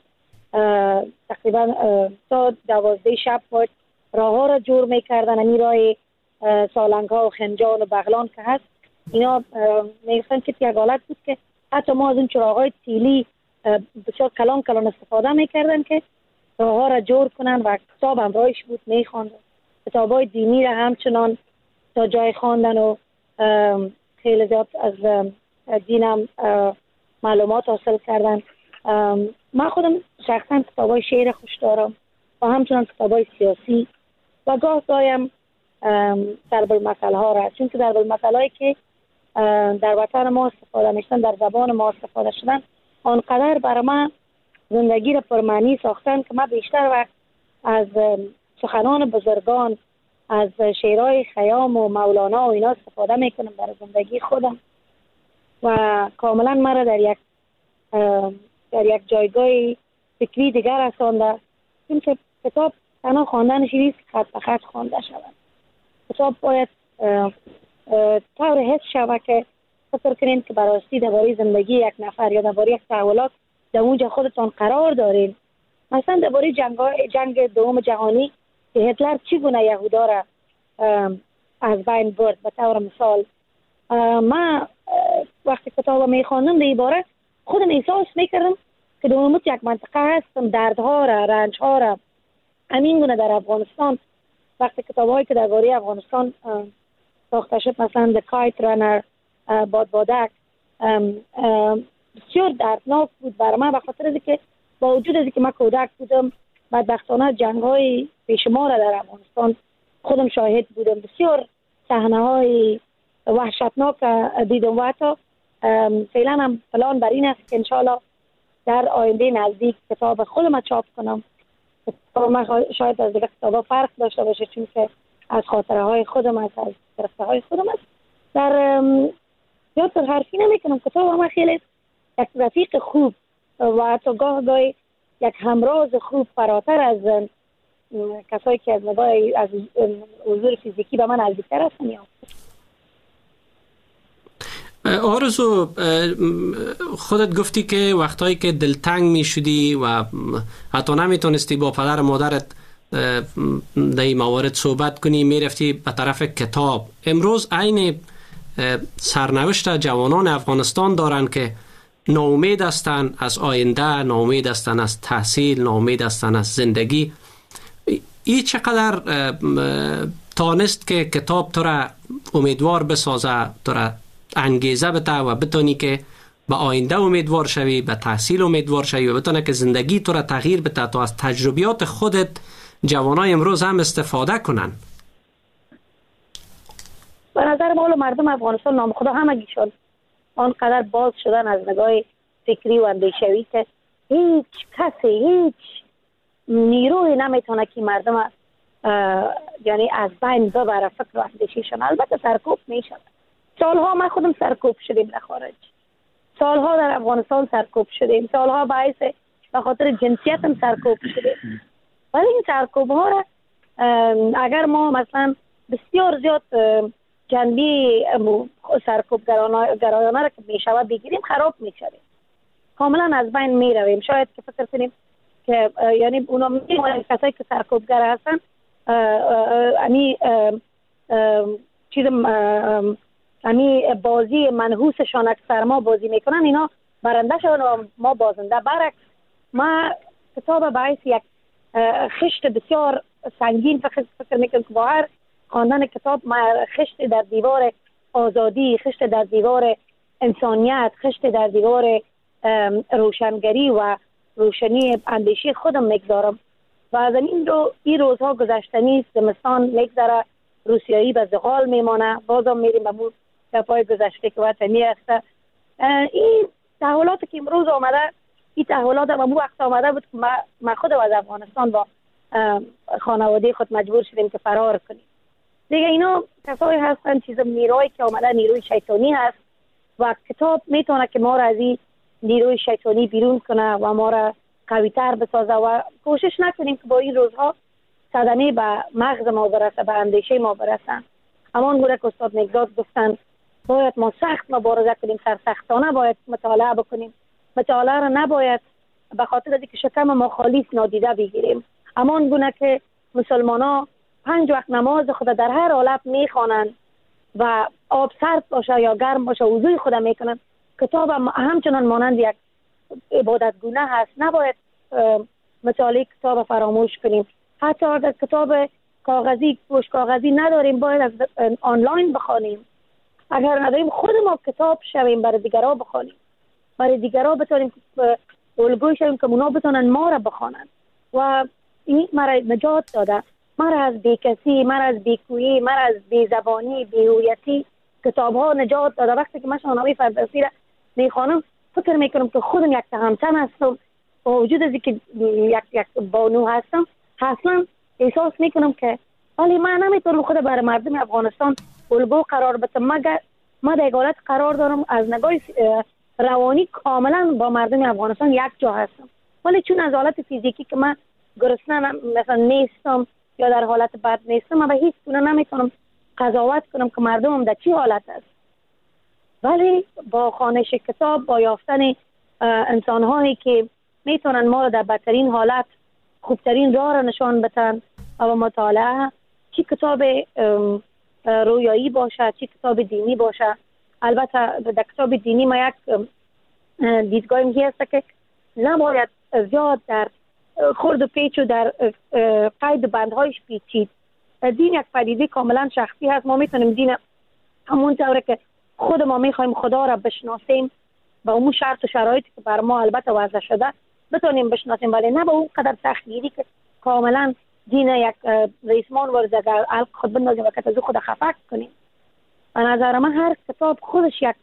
Speaker 7: تقریبا تا دوازده شب باید راه ها را جور میکردن. امی راه سالنگ ها و خنجان و بغلان که هست، اینا میگفتن که یک حالت بود که حتی ما از این چراغ های تیلی بسیار کلان کلان استفاده میکردن که راه ها را جور کنن و کتاب همراهش بود میخواندن. کتاب های دینی را همچنان تا جای خواندن و خیلی زیاد از دینم معلومات حاصل کردن. من خودم شخصا کتاب های شعر خوش دارم و همچنان کتاب های سیاسی و گاه دایم ضرب المثل ها را، چون که ضرب المثل هایی که در وطن ما استفاده میشن، در زبان ما استفاده شدن، آنقدر برای من زندگی را پرمعنی ساختن که من بیشتر وقت از سخنان بزرگان، از شعرهای خیام و مولانا و اینا استفاده میکنم برای زندگی خودم و کاملا مرا در یک در یک جایگاه فکری دیگر رسانده. چون که کتاب تنها خواندنش نیست، خط به خط خوانده شود. کتاب باید طور حس شود که فکر کنین که براستی درباره زندگی یک نفر یا درباره یک تحولات در اونجا خودتان قرار دارین. مثلا درباره جنگ جنگ دوم جهانی که هتلر چگونه یهودا را از بین برد، به طور مثال من وقتی کتاب میخواندم در باره خودم احساس میکردم که در اون یک منطقه هستم، دردها را، رنجها را. همین گونه در افغانستان وقتی کتاب‌هایی که درباره افغانستان ساخته شد، مثلا The Kite Runner، بادبادک، بسیار دردناک بود برای من، به خاطر اینکه با وجود از اینکه من کودک بودم، بدبختانه جنگ‌های بیشمار در افغانستان خودم شاهد بودم. بسیار صحنه‌های وحشتناک دیدم و حتی فعلا هم پلان بر این است که انشالله در آینده نزدیک کتاب خودم چاپ کنم. کتاب من شاید از دیگه کتابا فرق داشته باشه، چون که از خاطره های خودم است، از گرفته های خودم است. در یاد در حرفی نمی کنم. کتاب من خیلی یک رفیق خوب و حتی گاه گاهی یک همراز خوب فراتر از کسایی که از نگاه از حضور فیزیکی به من نزدیکتر هستن.
Speaker 4: آرزو، خودت گفتی که وقتایی که دلتنگ می شدی و حتی نمیتونستی با پدر مادرت در این موارد صحبت کنی، می رفتی به طرف کتاب. امروز عین سرنوشت جوانان افغانستان دارن که ناامید هستن از آینده، ناامید هستن از تحصیل، ناامید هستن از زندگی. این چقدر تانست که کتاب تو را امیدوار بسازه، تو را انگیزه بده و بتونی که به آینده امیدوار شوی، به تحصیل امیدوار شوی و بتونه که زندگی تو را تغییر بده تا از تجربیات خودت جوانای امروز هم استفاده کنن؟
Speaker 7: به نظر ما مردم افغانستان نام خدا همگیشون آنقدر باز شدن از نگاه فکری و اندیشوی که هیچ کسی، هیچ نیروی نمیتونه که مردم یعنی از بین ببره فکر و اندیشیشون. البته سرکوب میشن. سالها من خودم سرکوب شدیم در خارج، سالها در افغانستان سرکوب شدیم، سالها باعث به خاطر جنسیتم سرکوب شدیم، ولی این سرکوب ها را اگر ما مثلا بسیار زیاد جنبی سرکوب گرایانه را که میشود بگیریم خراب میشویم، کاملا از بین میرویم. شاید که فکر کنیم که یعنی اونا میمونن کسایی که سرکوبگر هستن امی چیز امی بازی منحوسشان اکثر ما بازی میکنن، اینا برنده شدن و ما بازنده. برعکس ما کتاب باعث یک خشت بسیار سنگین فکر, فکر میکنم که با هر خواندن کتاب ما خشت در دیوار آزادی، خشت در دیوار انسانیت، خشت در دیوار روشنگری و روشنی اندیشه خودم میگذارم. و از این رو این روزها گذشتنی است، زمستان میگذره، روسیایی به زغال میمانه، بازم میریم به مون پای گذشته که وطنی است. این تحولاتی که امروز آمده، این تحولات هم وقت آمده بود که ما خود از افغانستان با خانواده خود مجبور شدیم که فرار کنیم. دیگه اینا کسایی هستن چیز نیرویی که آمده نیروی شیطانی هست و کتاب میتونه که ما را از این نیروی شیطانی بیرون کنه و ما را قوی تر بسازه و کوشش نکنیم که با این روزها صدمه به مغز ما برسه، به اندیشه ما برسه. همان گونه که استاد نگذاد گفتن باید ما سخت مبارزه کنیم، سرسختانه باید مطالعه بکنیم. مطالعه را نباید به خاطر اینکه شکم ما خالی نادیده بگیریم. همان گونه که مسلمان ها پنج وقت نماز خود در هر حالت میخوانند و آب سرد باشه یا گرم باشه وضوی خود میکنن، کتاب هم همچنان مانند یک عبادت گونه هست. نباید مطالعه کتاب فراموش کنیم. حتی اگر کتاب کاغذی پشت کاغذی نداریم باید از آنلاین بخوانیم. اگر نداریم خود ما کتاب شویم برای دیگرها بخوانیم، برای دیگرها بتونیم الگوی شویم که اونا بتونن ما را بخوانند. و این مرا نجات داده، مرا از بیکسی، مرا از بیکویی، مرا از بیزبانی، بیهویتی کتاب ها نجات داده. وقتی که من شاهنامه فردوسی را میخوانم فکر میکنم که خودم یک تهمتن هستم، با وجود از اینکه یک یک بانو هستم اصلا احساس میکنم که ولی من نمیتونم خود برای مردم افغانستان الگو قرار بدم، مگر ما در حالت قرار دارم از نگاه روانی کاملا با مردم افغانستان یک جا هستم. ولی چون از حالت فیزیکی که من گرسنه مثلا نیستم یا در حالت بد نیستم، من به هیچ گونه نمیتونم قضاوت کنم که مردمم در چی حالت است. ولی با خوانش کتاب، با یافتن انسان هایی که میتونن ما رو در بدترین حالت خوبترین راه را نشان بدن و مطالعه، چی کتاب رویایی باشه چی کتاب دینی باشه. البته در کتاب دینی ما یک دیدگاه میگه است که نباید زیاد در خرد و پیچ و در قید بندهایش پیچید. دین یک پدیده کاملا شخصی هست. ما میتونیم دین همون طوره که خود ما میخوایم خدا را بشناسیم با اون شرط و شرایطی که بر ما البته وضع شده بتونیم بشناسیم، ولی نه با اون قدر سختگیری که کاملا دین یک ریسمان ورزه در حلق خود بندازیم و که خود خفک کنیم. به نظر من هر کتاب خودش یک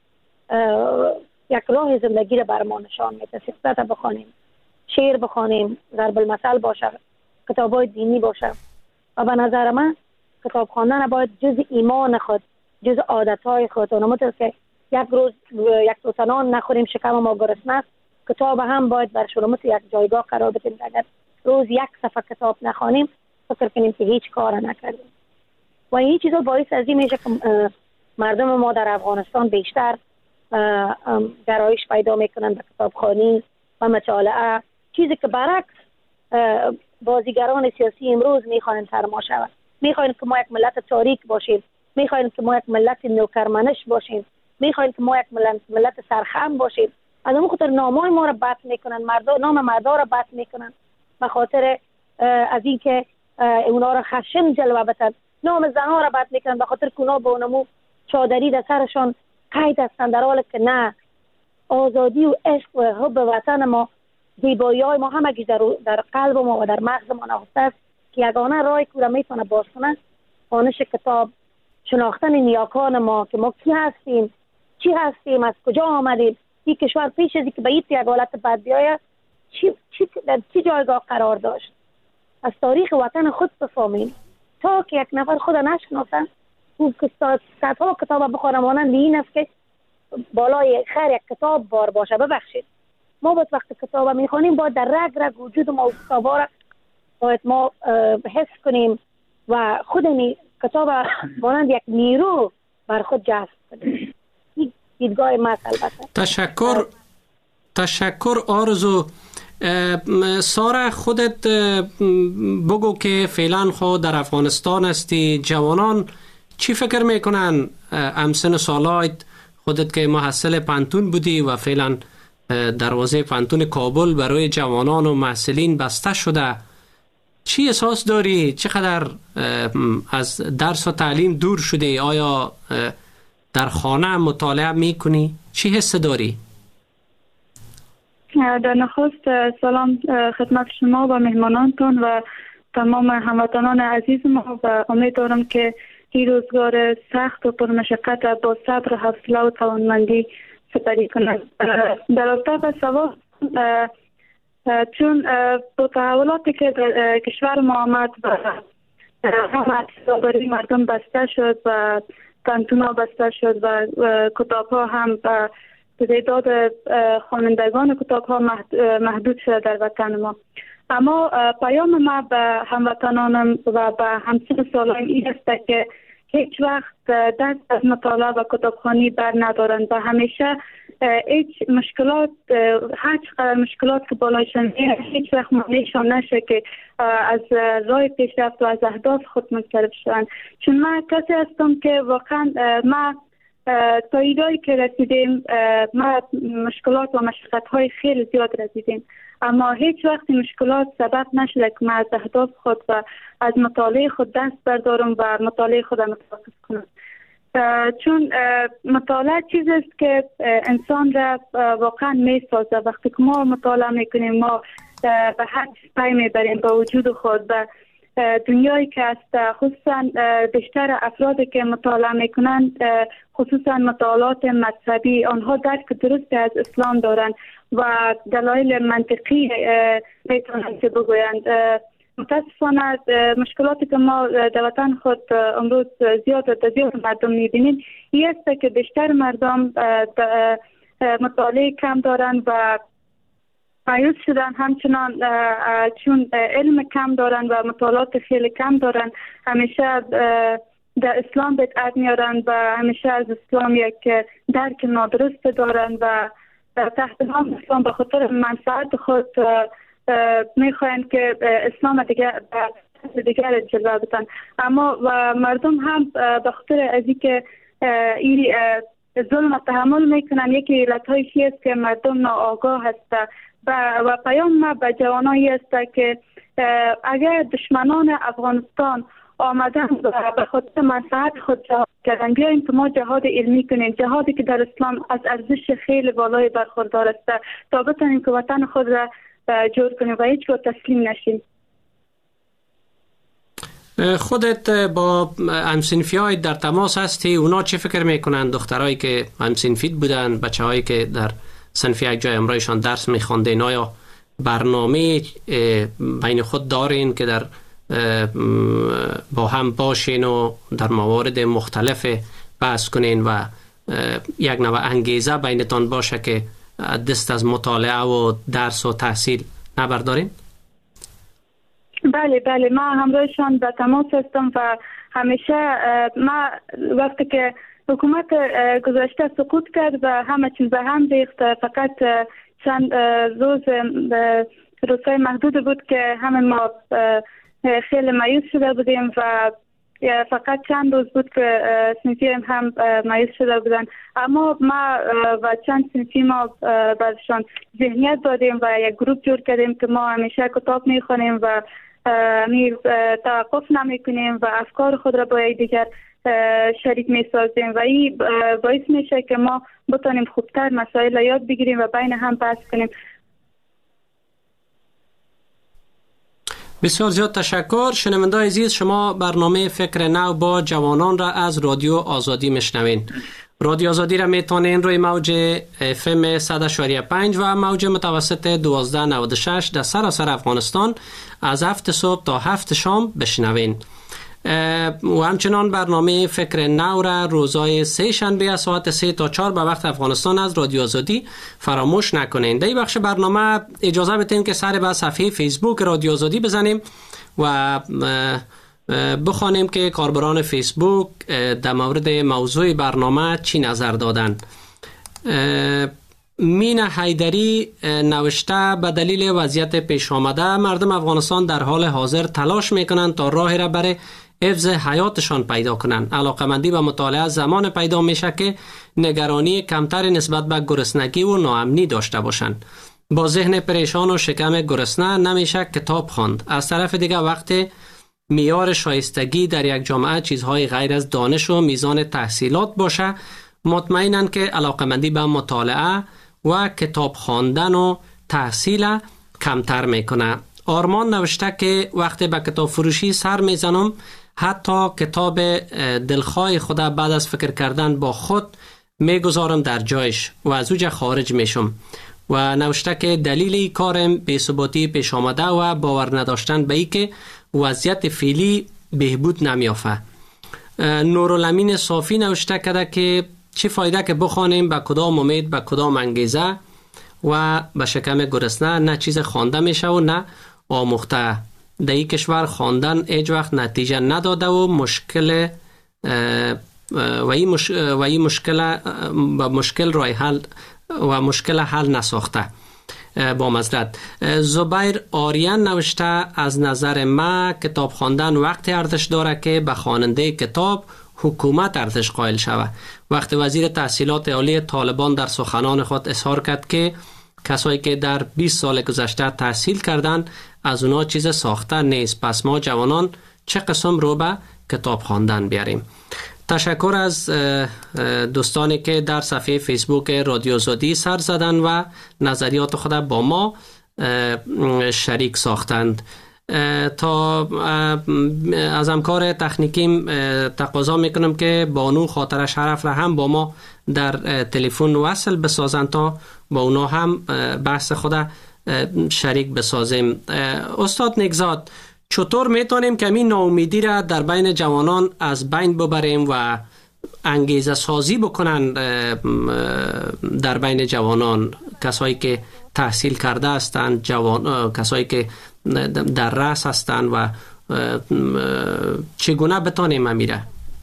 Speaker 7: یک راه زندگی را بر ما نشان میده. سیاست بخوانیم، شعر بخوانیم، ضرب المثل باشه، کتابای دینی باشه. و به نظر من کتاب خواندن باید جز ایمان خود، جز عادتهای خود، اونم که یک روز یک توتنان نخوریم شکم ما گرسنه است، کتاب هم باید بر شما یک جایگاه قرار بدیم. اگر روز یک صفحه کتاب نخوانیم فکر کنیم که هیچ کار نکردیم. و این چیزا باعث از این میشه که مردم ما در افغانستان بیشتر گرایش پیدا میکنن به کتابخوانی و مطالعه، چیزی که برعکس بازیگران سیاسی امروز میخواین تر ما شود. میخواین که ما یک ملت تاریک باشیم، میخواین که ما یک ملت نوکرمنش باشیم، میخواین که ما یک ملت, ملت سرخم باشیم. از اون خاطر نامای ما را بد میکنن، مردا نام مردا را بد میکنن به خاطر از اینکه اونا را خشن جلوه بدن. نام زنها را بد میکنن به خاطر که اونا با اونمو چادری در سرشان قید هستن، در حالی که نه، آزادی و عشق و حب وطن ما، زیبایی های ما همگی در, در قلب ما و در مغز ما نهفته است که یگانه راه که را میتونه باز کنه خوانش کتاب، شناختن نیاکان ما که ما کی هستیم، چی هستیم، از کجا آمدیم، این کشور پیش از اینکه به این یک حالت بد بیاید چی چی در چی جایگاه قرار داشت. از تاریخ وطن خود بفهمیم تا که یک نفر خود نشناسن. او که صدها کتاب بخوانم مانند این است که بالای خیر یک کتاب بار باشه. ببخشید ما باید وقت کتاب میخوانیم باید در رگ رگ وجود ما و کتابا را باید ما حس کنیم و خود این کتاب مانند یک نیرو بر خود جذب کنیم. این دیدگاه ما البته.
Speaker 4: تشکر تشکر آرزو. سارا خودت بگو که فعلا خود در افغانستان هستی، جوانان چی فکر میکنن امسن سالایت خودت که محصل پانتون بودی و فعلا دروازه پانتون کابل برای جوانان و محصلین بسته شده، چی احساس داری؟ چقدر از درس و تعلیم دور شده؟ آیا در خانه مطالعه میکنی؟ چی حس داری؟
Speaker 8: در نخست سلام خدمت شما و مهمانانتون و تمام هموطنان عزیز ما و امید دارم که این روزگار سخت و پرمشقت با صبر و حوصله و توانمندی سپری کنند. در رابطه با سوال، چون با تحولاتی که در کشور ما آمد و همه برای مردم بسته شد و پانتونا بسته شد و کتاب ها هم به تعداد خوانندگان کتاب ها محدود شده در وطن ما. اما پیام ما به هموطنانم و به همسن سالان این است که هیچ وقت دست از مطالعه و کتابخوانی بر ندارند و همیشه هیچ مشکلات، هر چقدر مشکلات که بالایشان میاد هیچ وقت مانعشان نشه که از راه پیشرفت و از اهداف خود منصرف شوند. چون من کسی هستم که واقعا ما تا ایدایی که رسیدیم ما مشکلات و مشقت های خیلی زیاد رسیدیم، اما هیچ وقت مشکلات سبب نشده که من از اهداف خود و از مطالعه خود دست بردارم و مطالعه خود متوقف کنم. چون مطالعه چیزی است که انسان را واقعا می سازه. وقتی که ما مطالعه میکنیم ما به هر چیز پی میبریم به وجود خود و دنیایی که است، خصوصا بیشتر افرادی که مطالعه میکنن خصوصا مطالعات مذهبی، آنها درک درست از اسلام دارند و دلایل منطقی میتونن که بگویند. متاسفانه مشکلاتی که ما در وطن خود امروز زیاد در زیاد مردم میبینیم این است که بیشتر مردم مطالعه کم دارند و مایوس شدن، همچنان چون علم کم دارن و مطالعات خیلی کم دارن همیشه در اسلام بدعت میارن و همیشه از اسلام یک درک نادرست دارن و تحت نام اسلام به خاطر منفعت خود میخواین که اسلام دیگر دیگر جلوه بدن. اما و مردم هم به خاطر از اینکه این ظلم تحمل میکنن، یکی علتهایش است که مردم ناآگاه هست. و پیام ما به جوانایی است که اگر دشمنان افغانستان آمدن و به خاطر منفعت خود جهاد کردن، بیاییم که ما جهاد علمی کنیم، جهادی که در اسلام از ارزش خیلی بالای برخوردار است، تا بتونیم که وطن خود را جور کنیم و هیچ وقت تسلیم نشیم.
Speaker 4: خودت با همسنفی های در تماس هستی، اونا چه فکر میکنن؟ دخترایی که همسنفیت بودن، بچه هایی که در صنف یک جای امرایشان درس میخواندین، آیا برنامه بین خود دارین که در با هم باشین و در موارد مختلف بحث کنین و یک نوع انگیزه بینتان باشه که دست از مطالعه و درس و تحصیل نبردارین؟
Speaker 8: بله بله، ما همراهشان در تماس هستم و همیشه ما وقتی که حکومت گذشته سقوط کرد و همه چیز به هم ریخت، فقط چند روز روزهای محدود بود که همه ما خیلی مایوس شده بودیم و فقط چند روز بود که صنفی هم مایوس شده بودن. اما ما و چند صنفی ما برشان ذهنیت دادیم و یک گروه جور کردیم که ما همیشه کتاب میخونیم و توقف نمی کنیم و افکار خود را با دیگر شریک می سازیم و این باعث میشه که ما بتونیم خوبتر مسائل یاد بگیریم و بین هم بحث کنیم.
Speaker 4: بسیار زیاد تشکر. شنونده عزیز، شما برنامه فکر نو با جوانان را از رادیو آزادی میشنوین. رادیو آزادی را میتونین روی موج اف ام صد و پنج و موج متوسط دوازده نود و شش در سراسر افغانستان از هفت صبح تا هفت شام بشنوین. و همچنان برنامه فکر نو را روزهای سه شنبه از ساعت سه تا چهار به وقت افغانستان از رادیو آزادی فراموش نکنین. در این بخش برنامه اجازه بدین که سر به صفحه فیسبوک رادیو آزادی بزنیم و بخوانیم که کاربران فیسبوک در مورد موضوع برنامه چی نظر دادند. مینا حیدری نوشته به دلیل وضعیت پیش آمده مردم افغانستان در حال حاضر تلاش میکنند تا راهی را برای حفظ حیاتشان پیدا کنند. علاقمندی به مطالعه زمان پیدا میشه که نگرانی کمتر نسبت به گرسنگی و ناامنی داشته باشند. با ذهن پریشان و شکم گرسنه نمیشه کتاب خواند. از طرف دیگه وقتی معیار شایستگی در یک جامعه چیزهای غیر از دانش و میزان تحصیلات باشه، مطمئنن که علاقمندی به مطالعه و کتاب خواندن و تحصیل کمتر میکنه. آرمان نوشته که وقتی به کتاب فروشی سر میزنم حتی کتاب دلخواه خود بعد از فکر کردن با خود میگذارم در جایش و از اوجه خارج میشم. و نوشته که دلیل این کارم بی‌ثباتی پیش آمده و باور نداشتن به ای که وضعیت فعلی بهبود نمیافه. نورالامین صافی نوشته کرده که چه فایده که بخوانیم به کدام امید به کدام انگیزه و به شکم گرسنه نه چیز خوانده میشه و نه آموخته. در این کشور خواندن هیچ وقت نتیجه نداده و مشکل و این مش... و این مشکل با مشکل رای حل و مشکل حل نساخته. با مزدد زبیر آریان نوشته از نظر ما کتاب خواندن وقتی ارزش داره که به خواننده کتاب حکومت ارزش قائل شود. وقتی وزیر تحصیلات عالی طالبان در سخنان خود اظهار کرد که کسایی که در بیست سال گذشته تحصیل کردن از اونا چیز ساخته نیست، پس ما جوانان چه قسم رو به کتاب خواندن بیاریم. تشکر از دوستانی که در صفحه فیسبوک رادیو زودی سر زدن و نظریات خود با ما شریک ساختند. تا از همکار تکنیکیم تقاضا میکنم که بانو خاطر شرف را هم با ما در تلفن وصل بسازند تا با اونا هم بحث خود شریک بسازیم. استاد نگزاد، چطور میتونیم که این ناامیدی را در بین جوانان از بین ببریم و انگیزه سازی بکنن در بین جوانان، کسایی که تحصیل کرده هستند، جوان کسایی که در رأس هستند و چگونه بتانیم امیره؟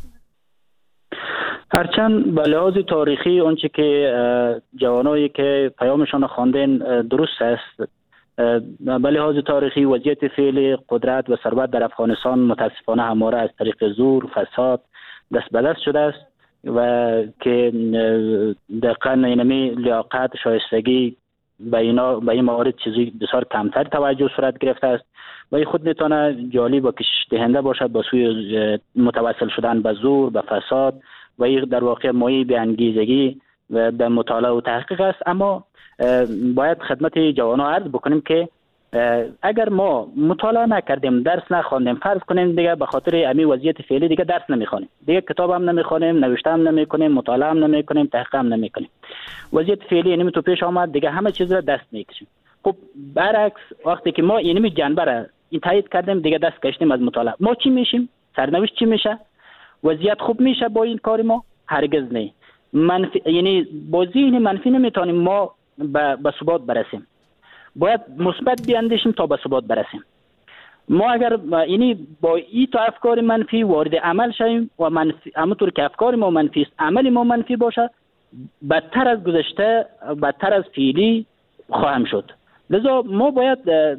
Speaker 6: هرچند به لحاظ تاریخی اونچه که جوانایی که پیامشان خواندن درست است، به لحاظ تاریخی وضعیت فعلی قدرت و ثروت در افغانستان متاسفانه همواره از طریق زور، فساد دست به دست شده است و که دقیقاً اینمی لیاقت، شایستگی به اینا به این موارد چیزی بسیار کمتر توجه صورت گرفته است و این خود میتونه جالب و کشش دهنده باشد با سوی متوسل شدن به زور، به فساد و این در واقع مایه به انگیزگی و به مطالعه و تحقیق است. اما باید خدمت جوانان عرض بکنیم که اگر ما مطالعه نکردیم، درس نخواندیم، فرض کنیم دیگه به خاطر امی وضعیت فعلی دیگه درس نمیخوانیم، دیگه کتاب هم نمیخوانیم، نوشته هم نمیکنیم، مطالعه هم نمیکنیم، تحقیق هم نمیکنیم، وضعیت فعلی اینمی تو پیش آمد دیگه همه چیز را دست میکشیم. خب برعکس وقتی که ما اینمی جنبه را این تایید کردیم دیگه دست کشیم از مطالعه، ما چی میشیم؟ سرنوشت چی میشه؟ وضعیت خوب میشه با این کار ما؟ هرگز نه. منفی، یعنی با ذهن منفی نمیتونیم ما به به ثبات برسیم، باید مثبت بیاندیشیم تا به ثبات برسیم. ما اگر یعنی با این تا افکار منفی وارد عمل شویم و منفی همونطور که افکار ما منفی است عمل ما منفی باشه، بدتر از گذشته، بدتر از فعلی خواهم شد. لذا ما باید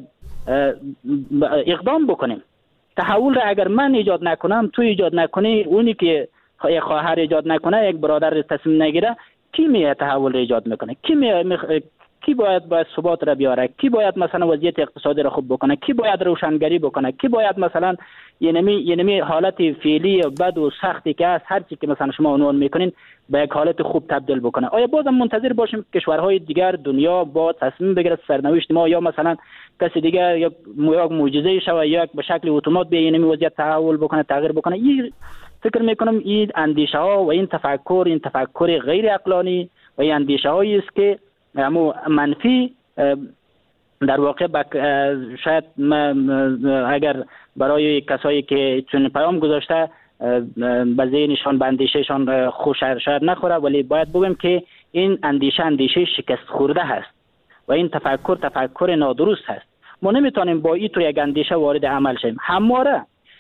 Speaker 6: اقدام بکنیم. تحول را اگر من ایجاد نکنم، تو ایجاد نکنی، اونی که یک خواهر ایجاد نکنه، یک برادر تصمیم نگیره، کی میاد تحول را ایجاد میکنه؟ کی می کی باید باید ثبات را بیاره؟ کی باید مثلا وضعیت اقتصادی را خوب بکنه؟ کی باید روشنگری بکنه؟ کی باید مثلا یعنی یعنی حالت فعلی بد و سختی که است، هر چی که مثلا شما عنوان میکنین به یک حالت خوب تبدیل بکنه؟ آیا بازم منتظر باشیم کشورهای دیگر دنیا با تصمیم بگیره سرنوشت ما، یا مثلا کسی دیگر یا یک معجزه شوه یا به شکل اتومات به این وضعیت تحول بکنه، تغییر بکنه؟ این فکر میکنم این اندیشه ها و این تفکر این تفکر غیر عقلانی و این اندیشه هایی است که اما منفی در واقع شاید اگر برای کسایی که چون پیام گذاشته به ذهنشان به اندیشهشان خوش شاید نخوره، ولی باید بگم که این اندیشه اندیشه شکست خورده هست و این تفکر تفکر نادرست هست. ما نمیتونیم با این تو یک اندیشه وارد عمل شیم. همواره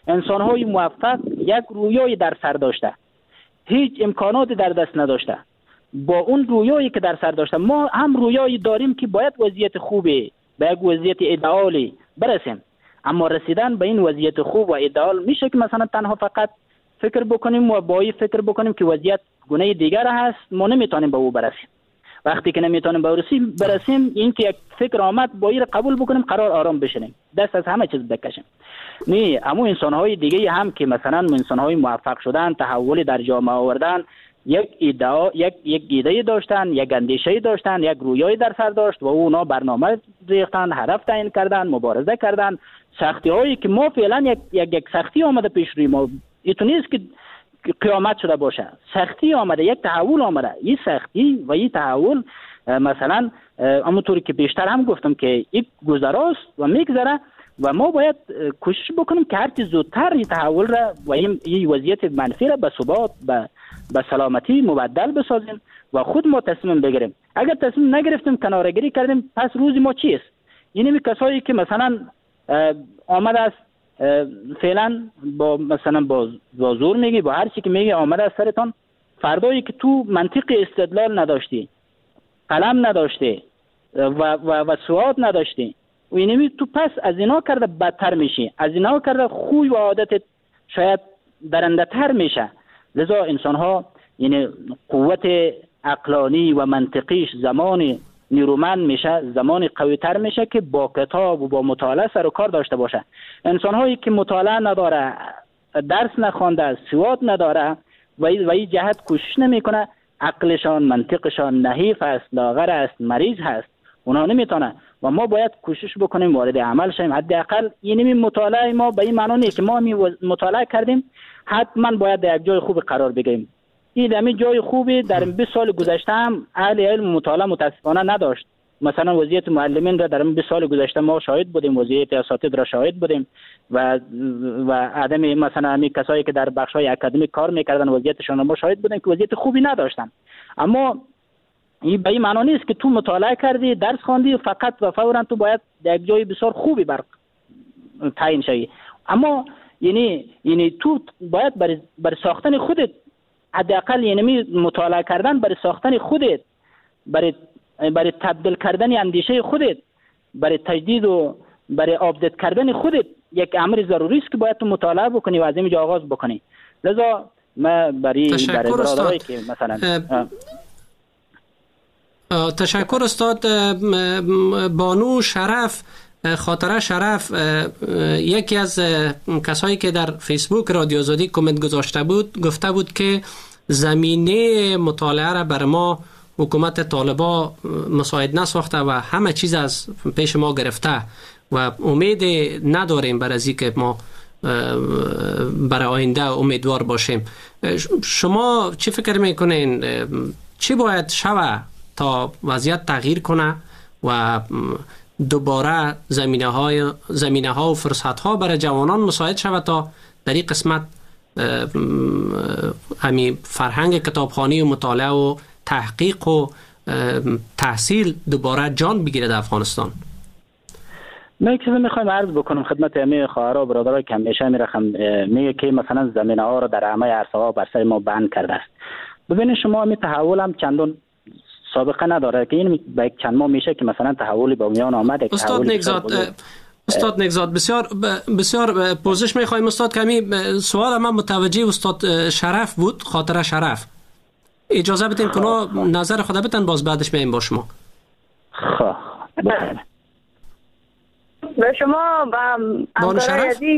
Speaker 6: انسان‌های موفق یک رویای در سر داشته، هیچ امکاناتی در دست نداشته. با اون رویایی که در سر داشته ما هم رویایی داریم که باید وضعیت خوبی به یک وضعیت ایدئالی برسیم، اما رسیدن به این وضعیت خوب و ایدئال میشه که مثلا تنها فقط فکر بکنیم و با این فکر بکنیم که وضعیت گونه دیگر هست، ما نمیتونیم به او برسیم. وقتی که نمیتونیم به او برسیم این که یک فکر آمد با این قبول بکنیم، قرار آرام بشینیم، دست از همه چیز بکشیم. نه اما انسان‌های دیگه هم که مثلا انسان‌های موفق شدن، تحولی در جامعه آوردن، یک ایده یک یک ایده داشتن، یک اندیشه داشتن، یک رویایی در سر داشت و اونا برنامه ریختن، هدف تعیین کردن، مبارزه کردن. سختی هایی که ما فعلا یک یک, یک سختی آمده پیش روی ما، اینطور نیست که قیامت شده باشه، سختی آمده، یک تحول آمده. این سختی و این تحول مثلا همونطوری که بیشتر هم گفتم که این گذراست و میگذره و ما باید کوشش بکنیم که هرچی زودتر این تحول را و این وضعیت منفی را به ثبات به به سلامتی مبدل بسازیم و خود ما تصمیم بگیریم. اگر تصمیم نگرفتیم، کناره‌گیری کردیم، پس روز ما چیست؟ یعنی کسایی که مثلا آمده است فعلا با مثلا با زور میگی، با هر چی که میگی آمده است سرتان، فردایی که تو منطق استدلال نداشتی، قلم نداشتی و و, و سواد نداشتی و اینمی تو پس از اینا کرده بدتر میشی، از اینا کرده خوی و عادت شاید درنده تر میشه. لذا انسان ها یعنی قوت عقلانی و منطقیش زمانی نیرومند میشه، زمانی قوی تر میشه که با کتاب و با مطالعه سر و کار داشته باشه. انسان هایی که مطالعه نداره، درس نخوانده، سواد نداره و این جهت کوشش نمیکنه، عقلشان منطقشان نحیف است، لاغر است، مریض هست، اونا نمیتونه و ما باید کوشش بکنیم وارد عمل شیم. حداقل این مطالعه ما به این معنی نیست که ما مطالعه کردیم حتما باید در یک جای خوب قرار بگیریم. این همین جای خوبی در بیست سال گذشته هم اهل علم مطالعه متاسفانه نداشت. مثلا وضعیت معلمین را در بیست سال گذشته ما شاهد بودیم، وضعیت اساتید را شاهد بودیم و و عدم مثلا همین کسایی که در بخش‌های اکادمیک کار می‌کردن وضعیتشون ما شاهد بودیم که وضعیت خوبی نداشتن. اما این به این معنی نیست که تو مطالعه کردی، درس خواندی و فقط و فوراً تو باید در یک جای بسیار خوبی بر تعیین شوی. اما یعنی یعنی تو باید برای بر ساختن خودت، حداقل یعنی مطالعه کردن برای ساختن خودت، برای برای تبدیل کردن اندیشه خودت، برای تجدید و برای آپدیت کردن خودت یک امر ضروری است که باید تو مطالعه بکنی و از اینجا آغاز بکنی. لذا ما برای برای برادرایی که مثلا
Speaker 4: تشکر استاد. بانو شرف، خاطره شرف، یکی از کسایی که در فیسبوک رادیو آزادی کامنت گذاشته بود گفته بود که زمینه مطالعه را بر ما حکومت طالبان مساعد نساخته و همه چیز از پیش ما گرفته و امید نداریم بر از اینکه ما برای آینده امیدوار باشیم. شما چی فکر میکنین چی باید شوه تا وضعیت تغییر کنه و دوباره زمینه های زمینه ها و فرصت ها برای جوانان مساعد شود تا در این قسمت همین فرهنگ کتابخوانی و مطالعه و تحقیق و تحصیل دوباره جان بگیره در افغانستان؟
Speaker 6: من یک چیزی میخوایم عرض بکنم خدمت همه خواهرها و برادرها که همیشه میرخم میگه که مثلا زمینه ها رو در همه عرصه ها بر سر ما بند کرده است. ببینید شما می تحول هم چندان سابقه نداره که این به یک چند ماه میشه که مثلا تحولی با میان آمده.
Speaker 4: استاد نگزاد استاد نگزاد بسیار بسیار پوزش میخوایم استاد. کمی سوال من متوجه استاد شرف بود، خاطره شرف. اجازه بدین که نظر خدا بتن باز بعدش میایم با شما.
Speaker 6: خب
Speaker 8: به شما با همکارای عزیز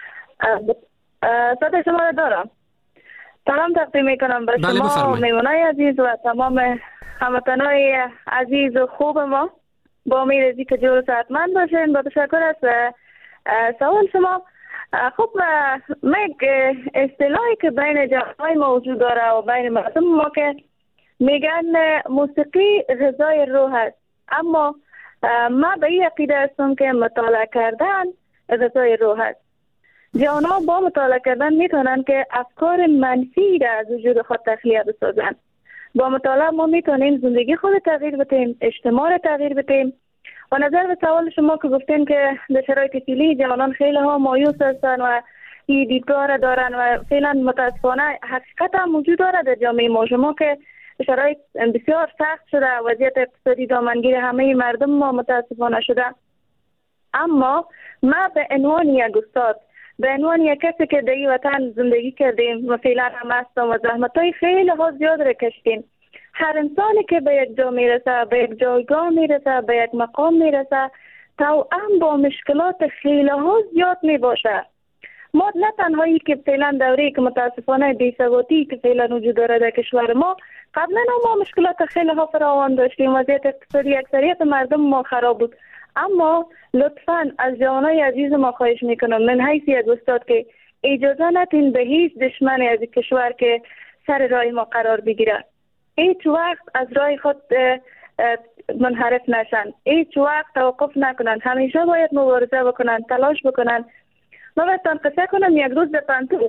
Speaker 8: صد شما را دارم. سلام تقدیم میکنم به شما میمونای عزیز و تمام هموطنای عزیز و خوب ما. با امید از اینکه جور و صحتمند باشین. با تشکر از سوال شما. خب من یک اصطلاحی که بین جوانای ما وجود داره و بین مردم ما که میگن موسیقی غذای روح است، اما ما به این عقیده هستم که مطالعه کردن غذای روح است. جوانها با مطالعه کردن میتونن که افکار منفی را از وجود خود تخلیه بسازن. با مطالعه ما میتونیم زندگی خود تغییر بدیم، اجتماع را تغییر بدیم. و نظر به سوال شما که گفتین که در شرایط فعلی جوانان خیلی ها مایوس هستن و که دیدگاه را دارن و فعلا متاسفانه حقیقت هم موجود داره در جامعه ما. شما که شرایط بسیار سخت شده، وضعیت اقتصادی دامنگیر همه مردم ما متاسفانه شده، اما ما به عنوان یک استاد، به عنوان یک کسی که در این وطن زندگی کردیم و فعلا هم هستم و زحمت‌های خیلی ها زیاد را کشیدیم. هر انسانی که به یک جا میرسه، به یک جایگاه میرسه، به یک مقام میرسه، توأم با مشکلات خیلی ها زیاد می باشه. ما نه تنهایی که فعلا دوره که متاسفانه بی‌ثباتی که فعلا وجود داره در کشور ما، قبلا ما مشکلات خیلی ها فراوان داشتیم، وضعیت اقتصادی اکثریت مردم ما خراب بود. اما لطفاً از جوانای عزیز ما خواهش میکنم، من حیث یک استاد که اجازه ندین به هیچ دشمن از کشور که سر راه ما قرار بگیره. هیچ وقت از راه خود منحرف نشن، هیچ وقت توقف نکنن، همیشه باید مبارزه بکنن، تلاش بکنن. ما بایدتان قصه کنم، یک روز در پانتون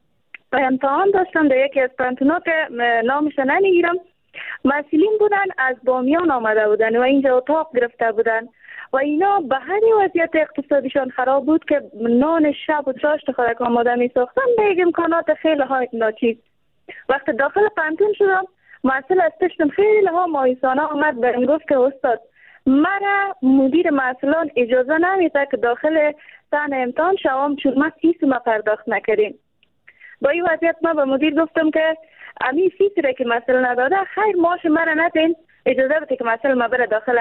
Speaker 8: امتحان داشتم، در یکی از پانتونا که نامش نمیگیرم، مسئولین بودن از بامیان آمده بودن و اینجا اتاق گرفته بودن و اینا به هر وضعیت اقتصادیشان خراب بود که نان شب و چاشت خودک آماده می ساختن به یک امکانات خیلی های ناچیز. وقت داخل پانتون شدم، مسئول از پشتم خیلی ها مایوسانه آمد به گفت که استاد مرا مدیر مسئولان اجازه نمیده که داخل صحن امتحان شوم چون ما فیس ما پرداخت نکردیم. با این وضعیت ما به مدیر گفتم که امی فیس را که مسئول نداده، خیر ماش مرا ندین، اجازه بده که مسئول ما بره داخل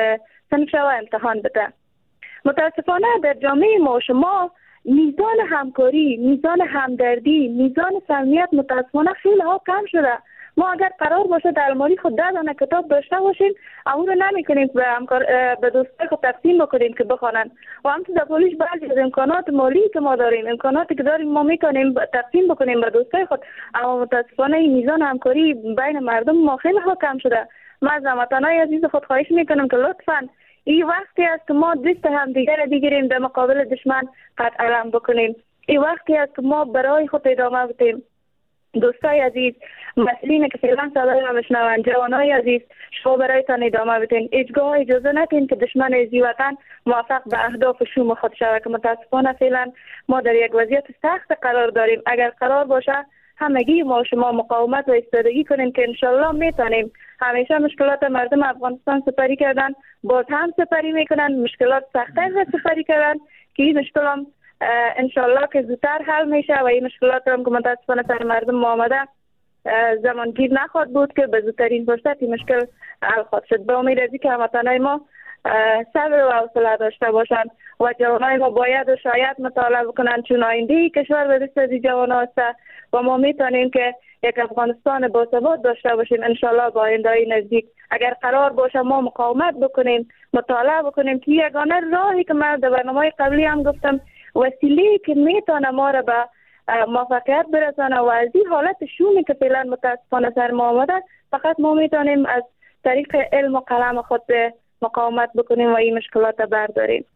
Speaker 8: صنف شو امتحان بده. متاسفانه در جامعه ما شما میزان همکاری، میزان همدردی، میزان صمیمیت متاسفانه خیلی ها کم شده. ما اگر قرار باشه در الماری خود ده دانه کتاب داشته باشیم، اون رو نمیکنیم به همکار به دوستای خود تقسیم بکنیم که بخوانن و همچنین در پولیش بعضی از امکانات مالی که ما داریم، امکاناتی که داریم ما میتونیم تقسیم بکنیم به دوستای خود، اما متاسفانه این میزان همکاری بین مردم ما خیلی ها کم شده. ما از هموطنای عزیز خود خواهش میکنم که لطفاً این وقتی است که ما دست هم دیگر بگیریم، در مقابل دشمن قطع علم بکنیم. این وقتی است که ما برای خود ادامه بدیم. دوستای عزیز، مسئولین که فعلا صدای ما میشنون، جوانای عزیز، شما برایتان ادامه بدین. هیچگاه اجازه ندین که دشمن از این وطن موفق به اهداف شوم خود شود که متاسفانه فعلا ما در یک وضعیت سخت قرار داریم. اگر قرار باشه همگی ما شما مقاومت و ایستادگی کنیم که انشالله میتونیم. همیشه مشکلات مردم افغانستان سپری کردن، باز هم سپری میکنن، مشکلات سخت‌تر و سپری کردن که این مشکل هم انشالله که زودتر حل میشه و این مشکلات هم که متاسفانه سر مردم ما آمده زمان گیر نخواهد بود که به زودترین فرصت این مشکل حل خواهد شد. به امید از اینکه هموطنان ما صبر و حوصله داشته باشند و جوانای ما باید و شاید مطالعه بکنند چون آینده کشور به دست از جوانان است و ما میتونیم که یک افغانستان باثبات داشته باشیم انشالله با آینده نزدیک. اگر قرار باشه ما مقاومت بکنیم، مطالعه بکنیم که یگانه راهی که من در برنامه قبلی هم گفتم، وسیله که میتونه ما را به موفقیت برسانه و از این حالت شومی که فعلا متاسفانه سر ما آمده، فقط ما میتونیم از طریق علم و قلم خود مقاومت بکنیم و این مشکلات را برداریم.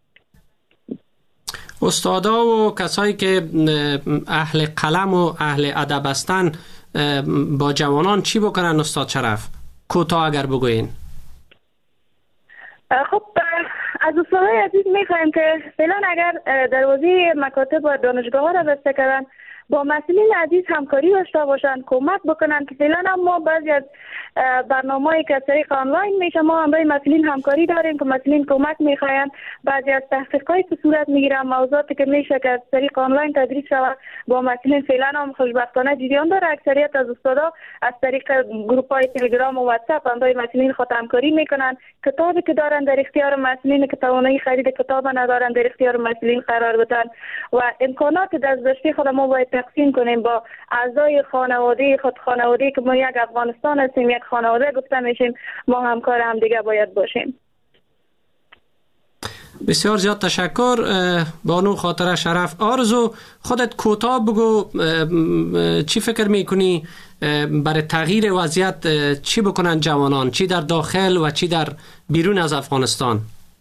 Speaker 4: استادا و کسایی که اهل قلم و اهل ادب هستن با جوانان چی بکنن استاد شرف؟ کوتاه اگر بگوین.
Speaker 8: خب از استادای عزیز میخوایم که فعلا اگر دروازه مکاتب و دانشگاه ها را بسته کردن، با مسئولین عزیز همکاری داشته باشن، کمک بکنن که فعلا هم ما بعضی از برنامه‌ای که از طریق آنلاین میشه ما هم برای مسئولین همکاری داریم که مسئولین کمک میخواین. بعضی از تحقیقاتی که صورت میگیرن، موضوعاتی که میشه که از طریق آنلاین تدریس شود با مسئولین فعلا هم خوشبختانه جریان داره. اکثریت از استادا از طریق گروپ‌های تلگرام و واتساپ هم برای مسئولین خود همکاری میکنن. کتابی که دارن در اختیار مسئولین که توانایی خرید کتاب ندارن در اختیار مسئولین قرار بدن و امکانات دسترسی خود ما باید تقسیم کنیم با اعضای خانواده خود. خانواده که ما یک افغانستان هستیم، یک خانواده گفته میشیم، ما همکار هم دیگه باید باشیم.
Speaker 4: بسیار زیاد تشکر بانو خاطره شرف. آرزو خودت کوتاه بگو چی فکر میکنی برای تغییر وضعیت چی بکنن جوانان، چی در داخل و چی در بیرون از افغانستان؟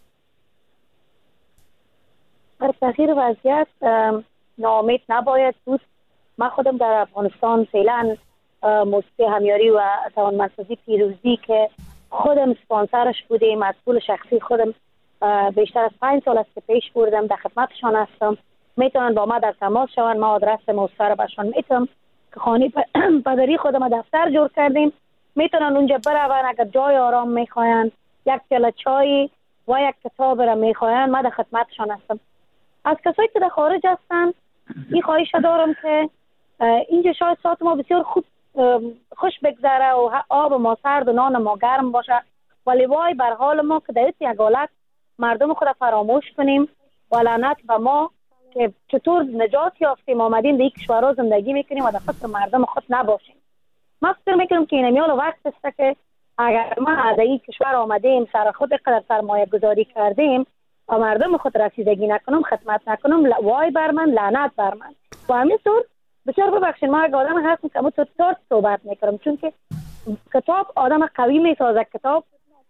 Speaker 7: برای تغییر وضعیت ناامید نباید بود. من خودم در افغانستان فعلا موسسه همیاری و توانمندسازی پیروزی که خودم سپانسرش بودیم، از پول شخصی خودم بیشتر از پنج سال است که پیش بردم، در خدمتشان هستم میتونن با ما در تماس شوند. ما آدرس مستر باشن میتونم که خانه پدری خودم دفتر جور کردیم، میتونن اونجا برون. اگر جای آرام میخواین، یک پیاله چای و یک کتاب را میخواین، ما در خدمتشان هستم. از کسایی که در خارج هستن این خواهش دارم که اینجا شاید ساعت ما بسیار خوب خوش بگذره و آب ما سرد و نان ما گرم باشه، ولی وای بر حال ما که در یک حالت مردم خود فراموش کنیم و لعنت به ما که چطور نجات یافتیم آمدیم در یک کشورها زندگی میکنیم و در فکر مردم خود نباشیم. من فکر میکنم که این میال وقت است که اگر ما از این کشور آمدیم سر خود قدر سرمایه گذاری کردیم و مردم خود رسیدگی نکنم، خدمت نکنم، وای بر من، لعنت بر من. و همینطور بسیار ببخشید ما اگر آدم هستم که تو تارت صحبت میکنم، چون که کتاب آدم قوی میسازه. کتاب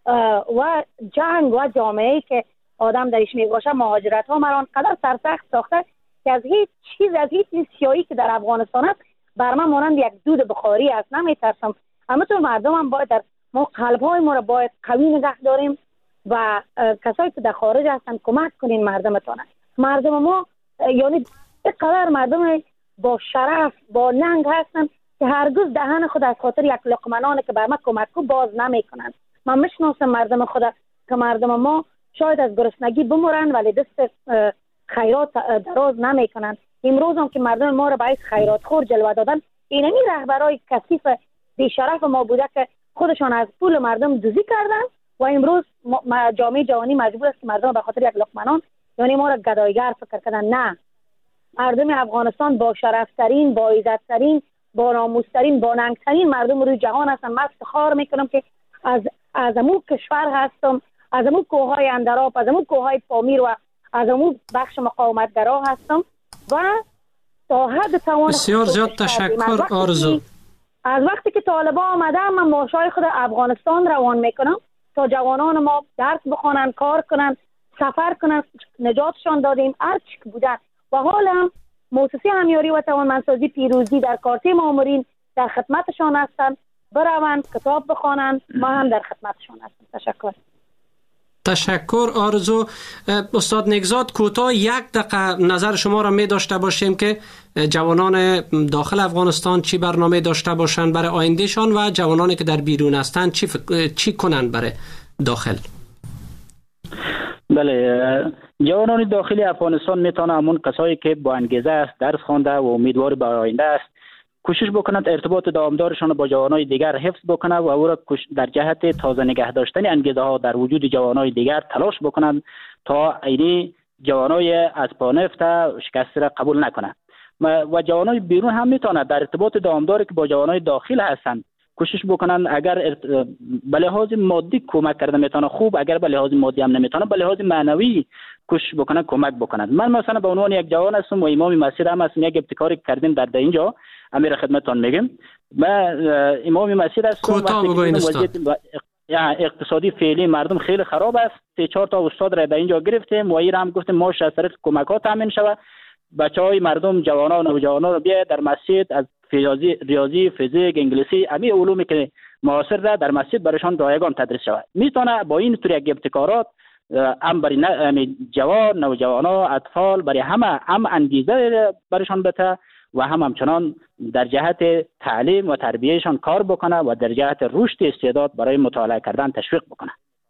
Speaker 7: و جنگ و جامعه‌ای که آدم درش میباشه، مهاجرت ها مران قدر سرسخت ساخته که از هیچ چیز، از هیچ چیز سیاهی که در افغانستان است بر من مانند یک دود بخاری است نمیترسم. اما تو مردم هم باید در ما قلب های ما را باید قوی نگه داریم و کسایی که در خارج هستن کمک کنین مردمتان. مردم ما یعنی قدر مردم با شرف با ننگ هستن که هرگز دهن خود از خاطر یک لقمه نان که بر ما کمک کو باز نمیکنن. من میشناسم مردم خود که مردم ما شاید از گرسنگی بمرن ولی دست خیرات دراز نمیکنن. امروز هم که مردم ما را باعث خیرات خور جلوه دادن، اینمی رهبرای کثیف بی‌شرف ما بوده که خودشان از پول مردم دزدی کردن و امروز جامعه جهانی مجبور است که مردم به خاطر یک لقمه نان یعنی ما را گدایگر فکر کردن. نه، مردم افغانستان با شرفترین، با عزت‌ترین، با ناموس‌ترین، با ننگ‌ترین مردم روی جهان هستن. من افتخار میکنم که از از امو کشور هستم، از امو کوههای اندراب، از امو کوههای پامیر و از امو بخش مقاومتگرا هستم و تا حد توان
Speaker 4: بسیار زیاد تشکر آرزو.
Speaker 7: از وقتی که طالبان آمدن من ماشای خود افغانستان روان میکنم تا جوانان ما درس بخونن، کار کنن، سفر کنن، نجاتشان دادیم هر چی که بودن. و حالا مؤسسه همیاری و توانمندسازی پیروزی در کارته مامورین در خدمتشان هستن، بروند کتاب بخوانند، ما هم در خدمتشان هستیم. تشکر.
Speaker 4: تشکر آرزو. استاد نگزاد کوتاه یک دقیقه نظر شما را می داشته باشیم که جوانان داخل افغانستان چی برنامه داشته باشند برای آیندهشان و جوانانی که در بیرون هستند چی فک... چی کنند برای داخل.
Speaker 6: بله، جوانان داخلی افغانستان میتونه همون کسایی که با انگیزه است، درس خوانده و امیدوار به آینده است کوشش بکنند ارتباط دامدارشان با جوانای دیگر حفظ بکنند و او را در جهت تازه نگه داشتن انگیزه ها در وجود جوانای دیگر تلاش بکنند تا اینی جوانای از پانفت شکست را قبول نکنند. و جوانای بیرون هم میتونند در ارتباط دامداری که با جوانای داخل هستند کوشش بکنند. اگر به لحاظ مادی کمک کرده میتونه خوب، اگر به لحاظ مادی هم نمیتونه به لحاظ معنوی کوشش بکنند کمک بکنند. من مثلا به عنوان یک جوان هستم و امام مسجد هم هستم، یک ابتکاری کردیم در اینجا امیر خدمتتان میگم. من امام مسجد هستم. وضعیت اقتصادی فعلی مردم خیلی خراب است. سه چهار تا استاد را در اینجا گرفتیم و این هم گفتیم ما از طریق کمک ها تامین شود. بچهای مردم جوانان و جوانان رو بیا در مسجد از ریاضی ریاضی فیزیک انگلیسی همه علومی که معاصر را در مسجد برایشان رایگان تدریس شود. میتونه با این طور یک ابتکارات هم برای جوان نوجوانا اطفال برای همه هم انگیزه برایشان بده و هم همچنان در جهت تعلیم و تربیهشان کار بکنه و در جهت رشد استعداد برای مطالعه کردن تشویق بکنه.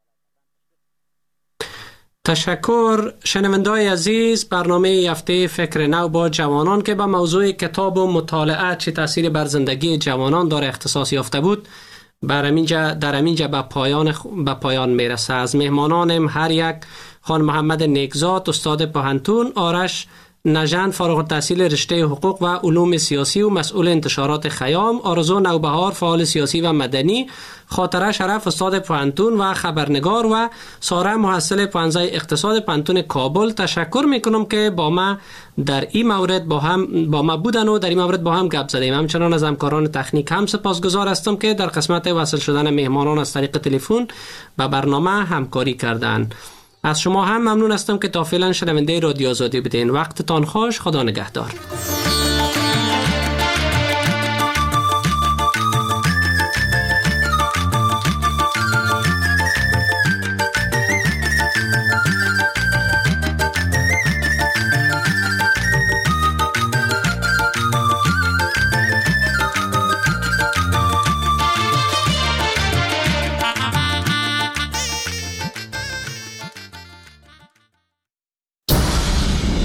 Speaker 4: تشکر. شنونده‌های عزیز، برنامه هفته فکر نو با جوانان که به موضوع کتاب و مطالعه چه تأثیر بر زندگی جوانان داره اختصاص یافته بود بر همینجا در همینجا به پایان به پایان میرسه. از مهمانانم هر یک خانم محمد نیکزاد استاد پوهنتون، آرش نژند فارغ التحصیل رشته حقوق و علوم سیاسی و مسئول انتشارات خیام، آرزو نوبهار فعال سیاسی و مدنی، خاطره شرف استاد پوهنتون و خبرنگار و ساره محصل پانزده اقتصاد پوهنتون کابل. تشکر میکنم که با ما در این مورد با هم با ما بودن و در این مورد با هم گپ زدیم. همچنان از همکاران تکنیک هم سپاسگزار هستم که در قسمت وصل شدن مهمانان از طریق تلفن به برنامه همکاری کردند. از شما هم ممنون هستم که تا فعلا شنونده رادیو آزادی بودین. وقتتان خوش. خدا نگهدار.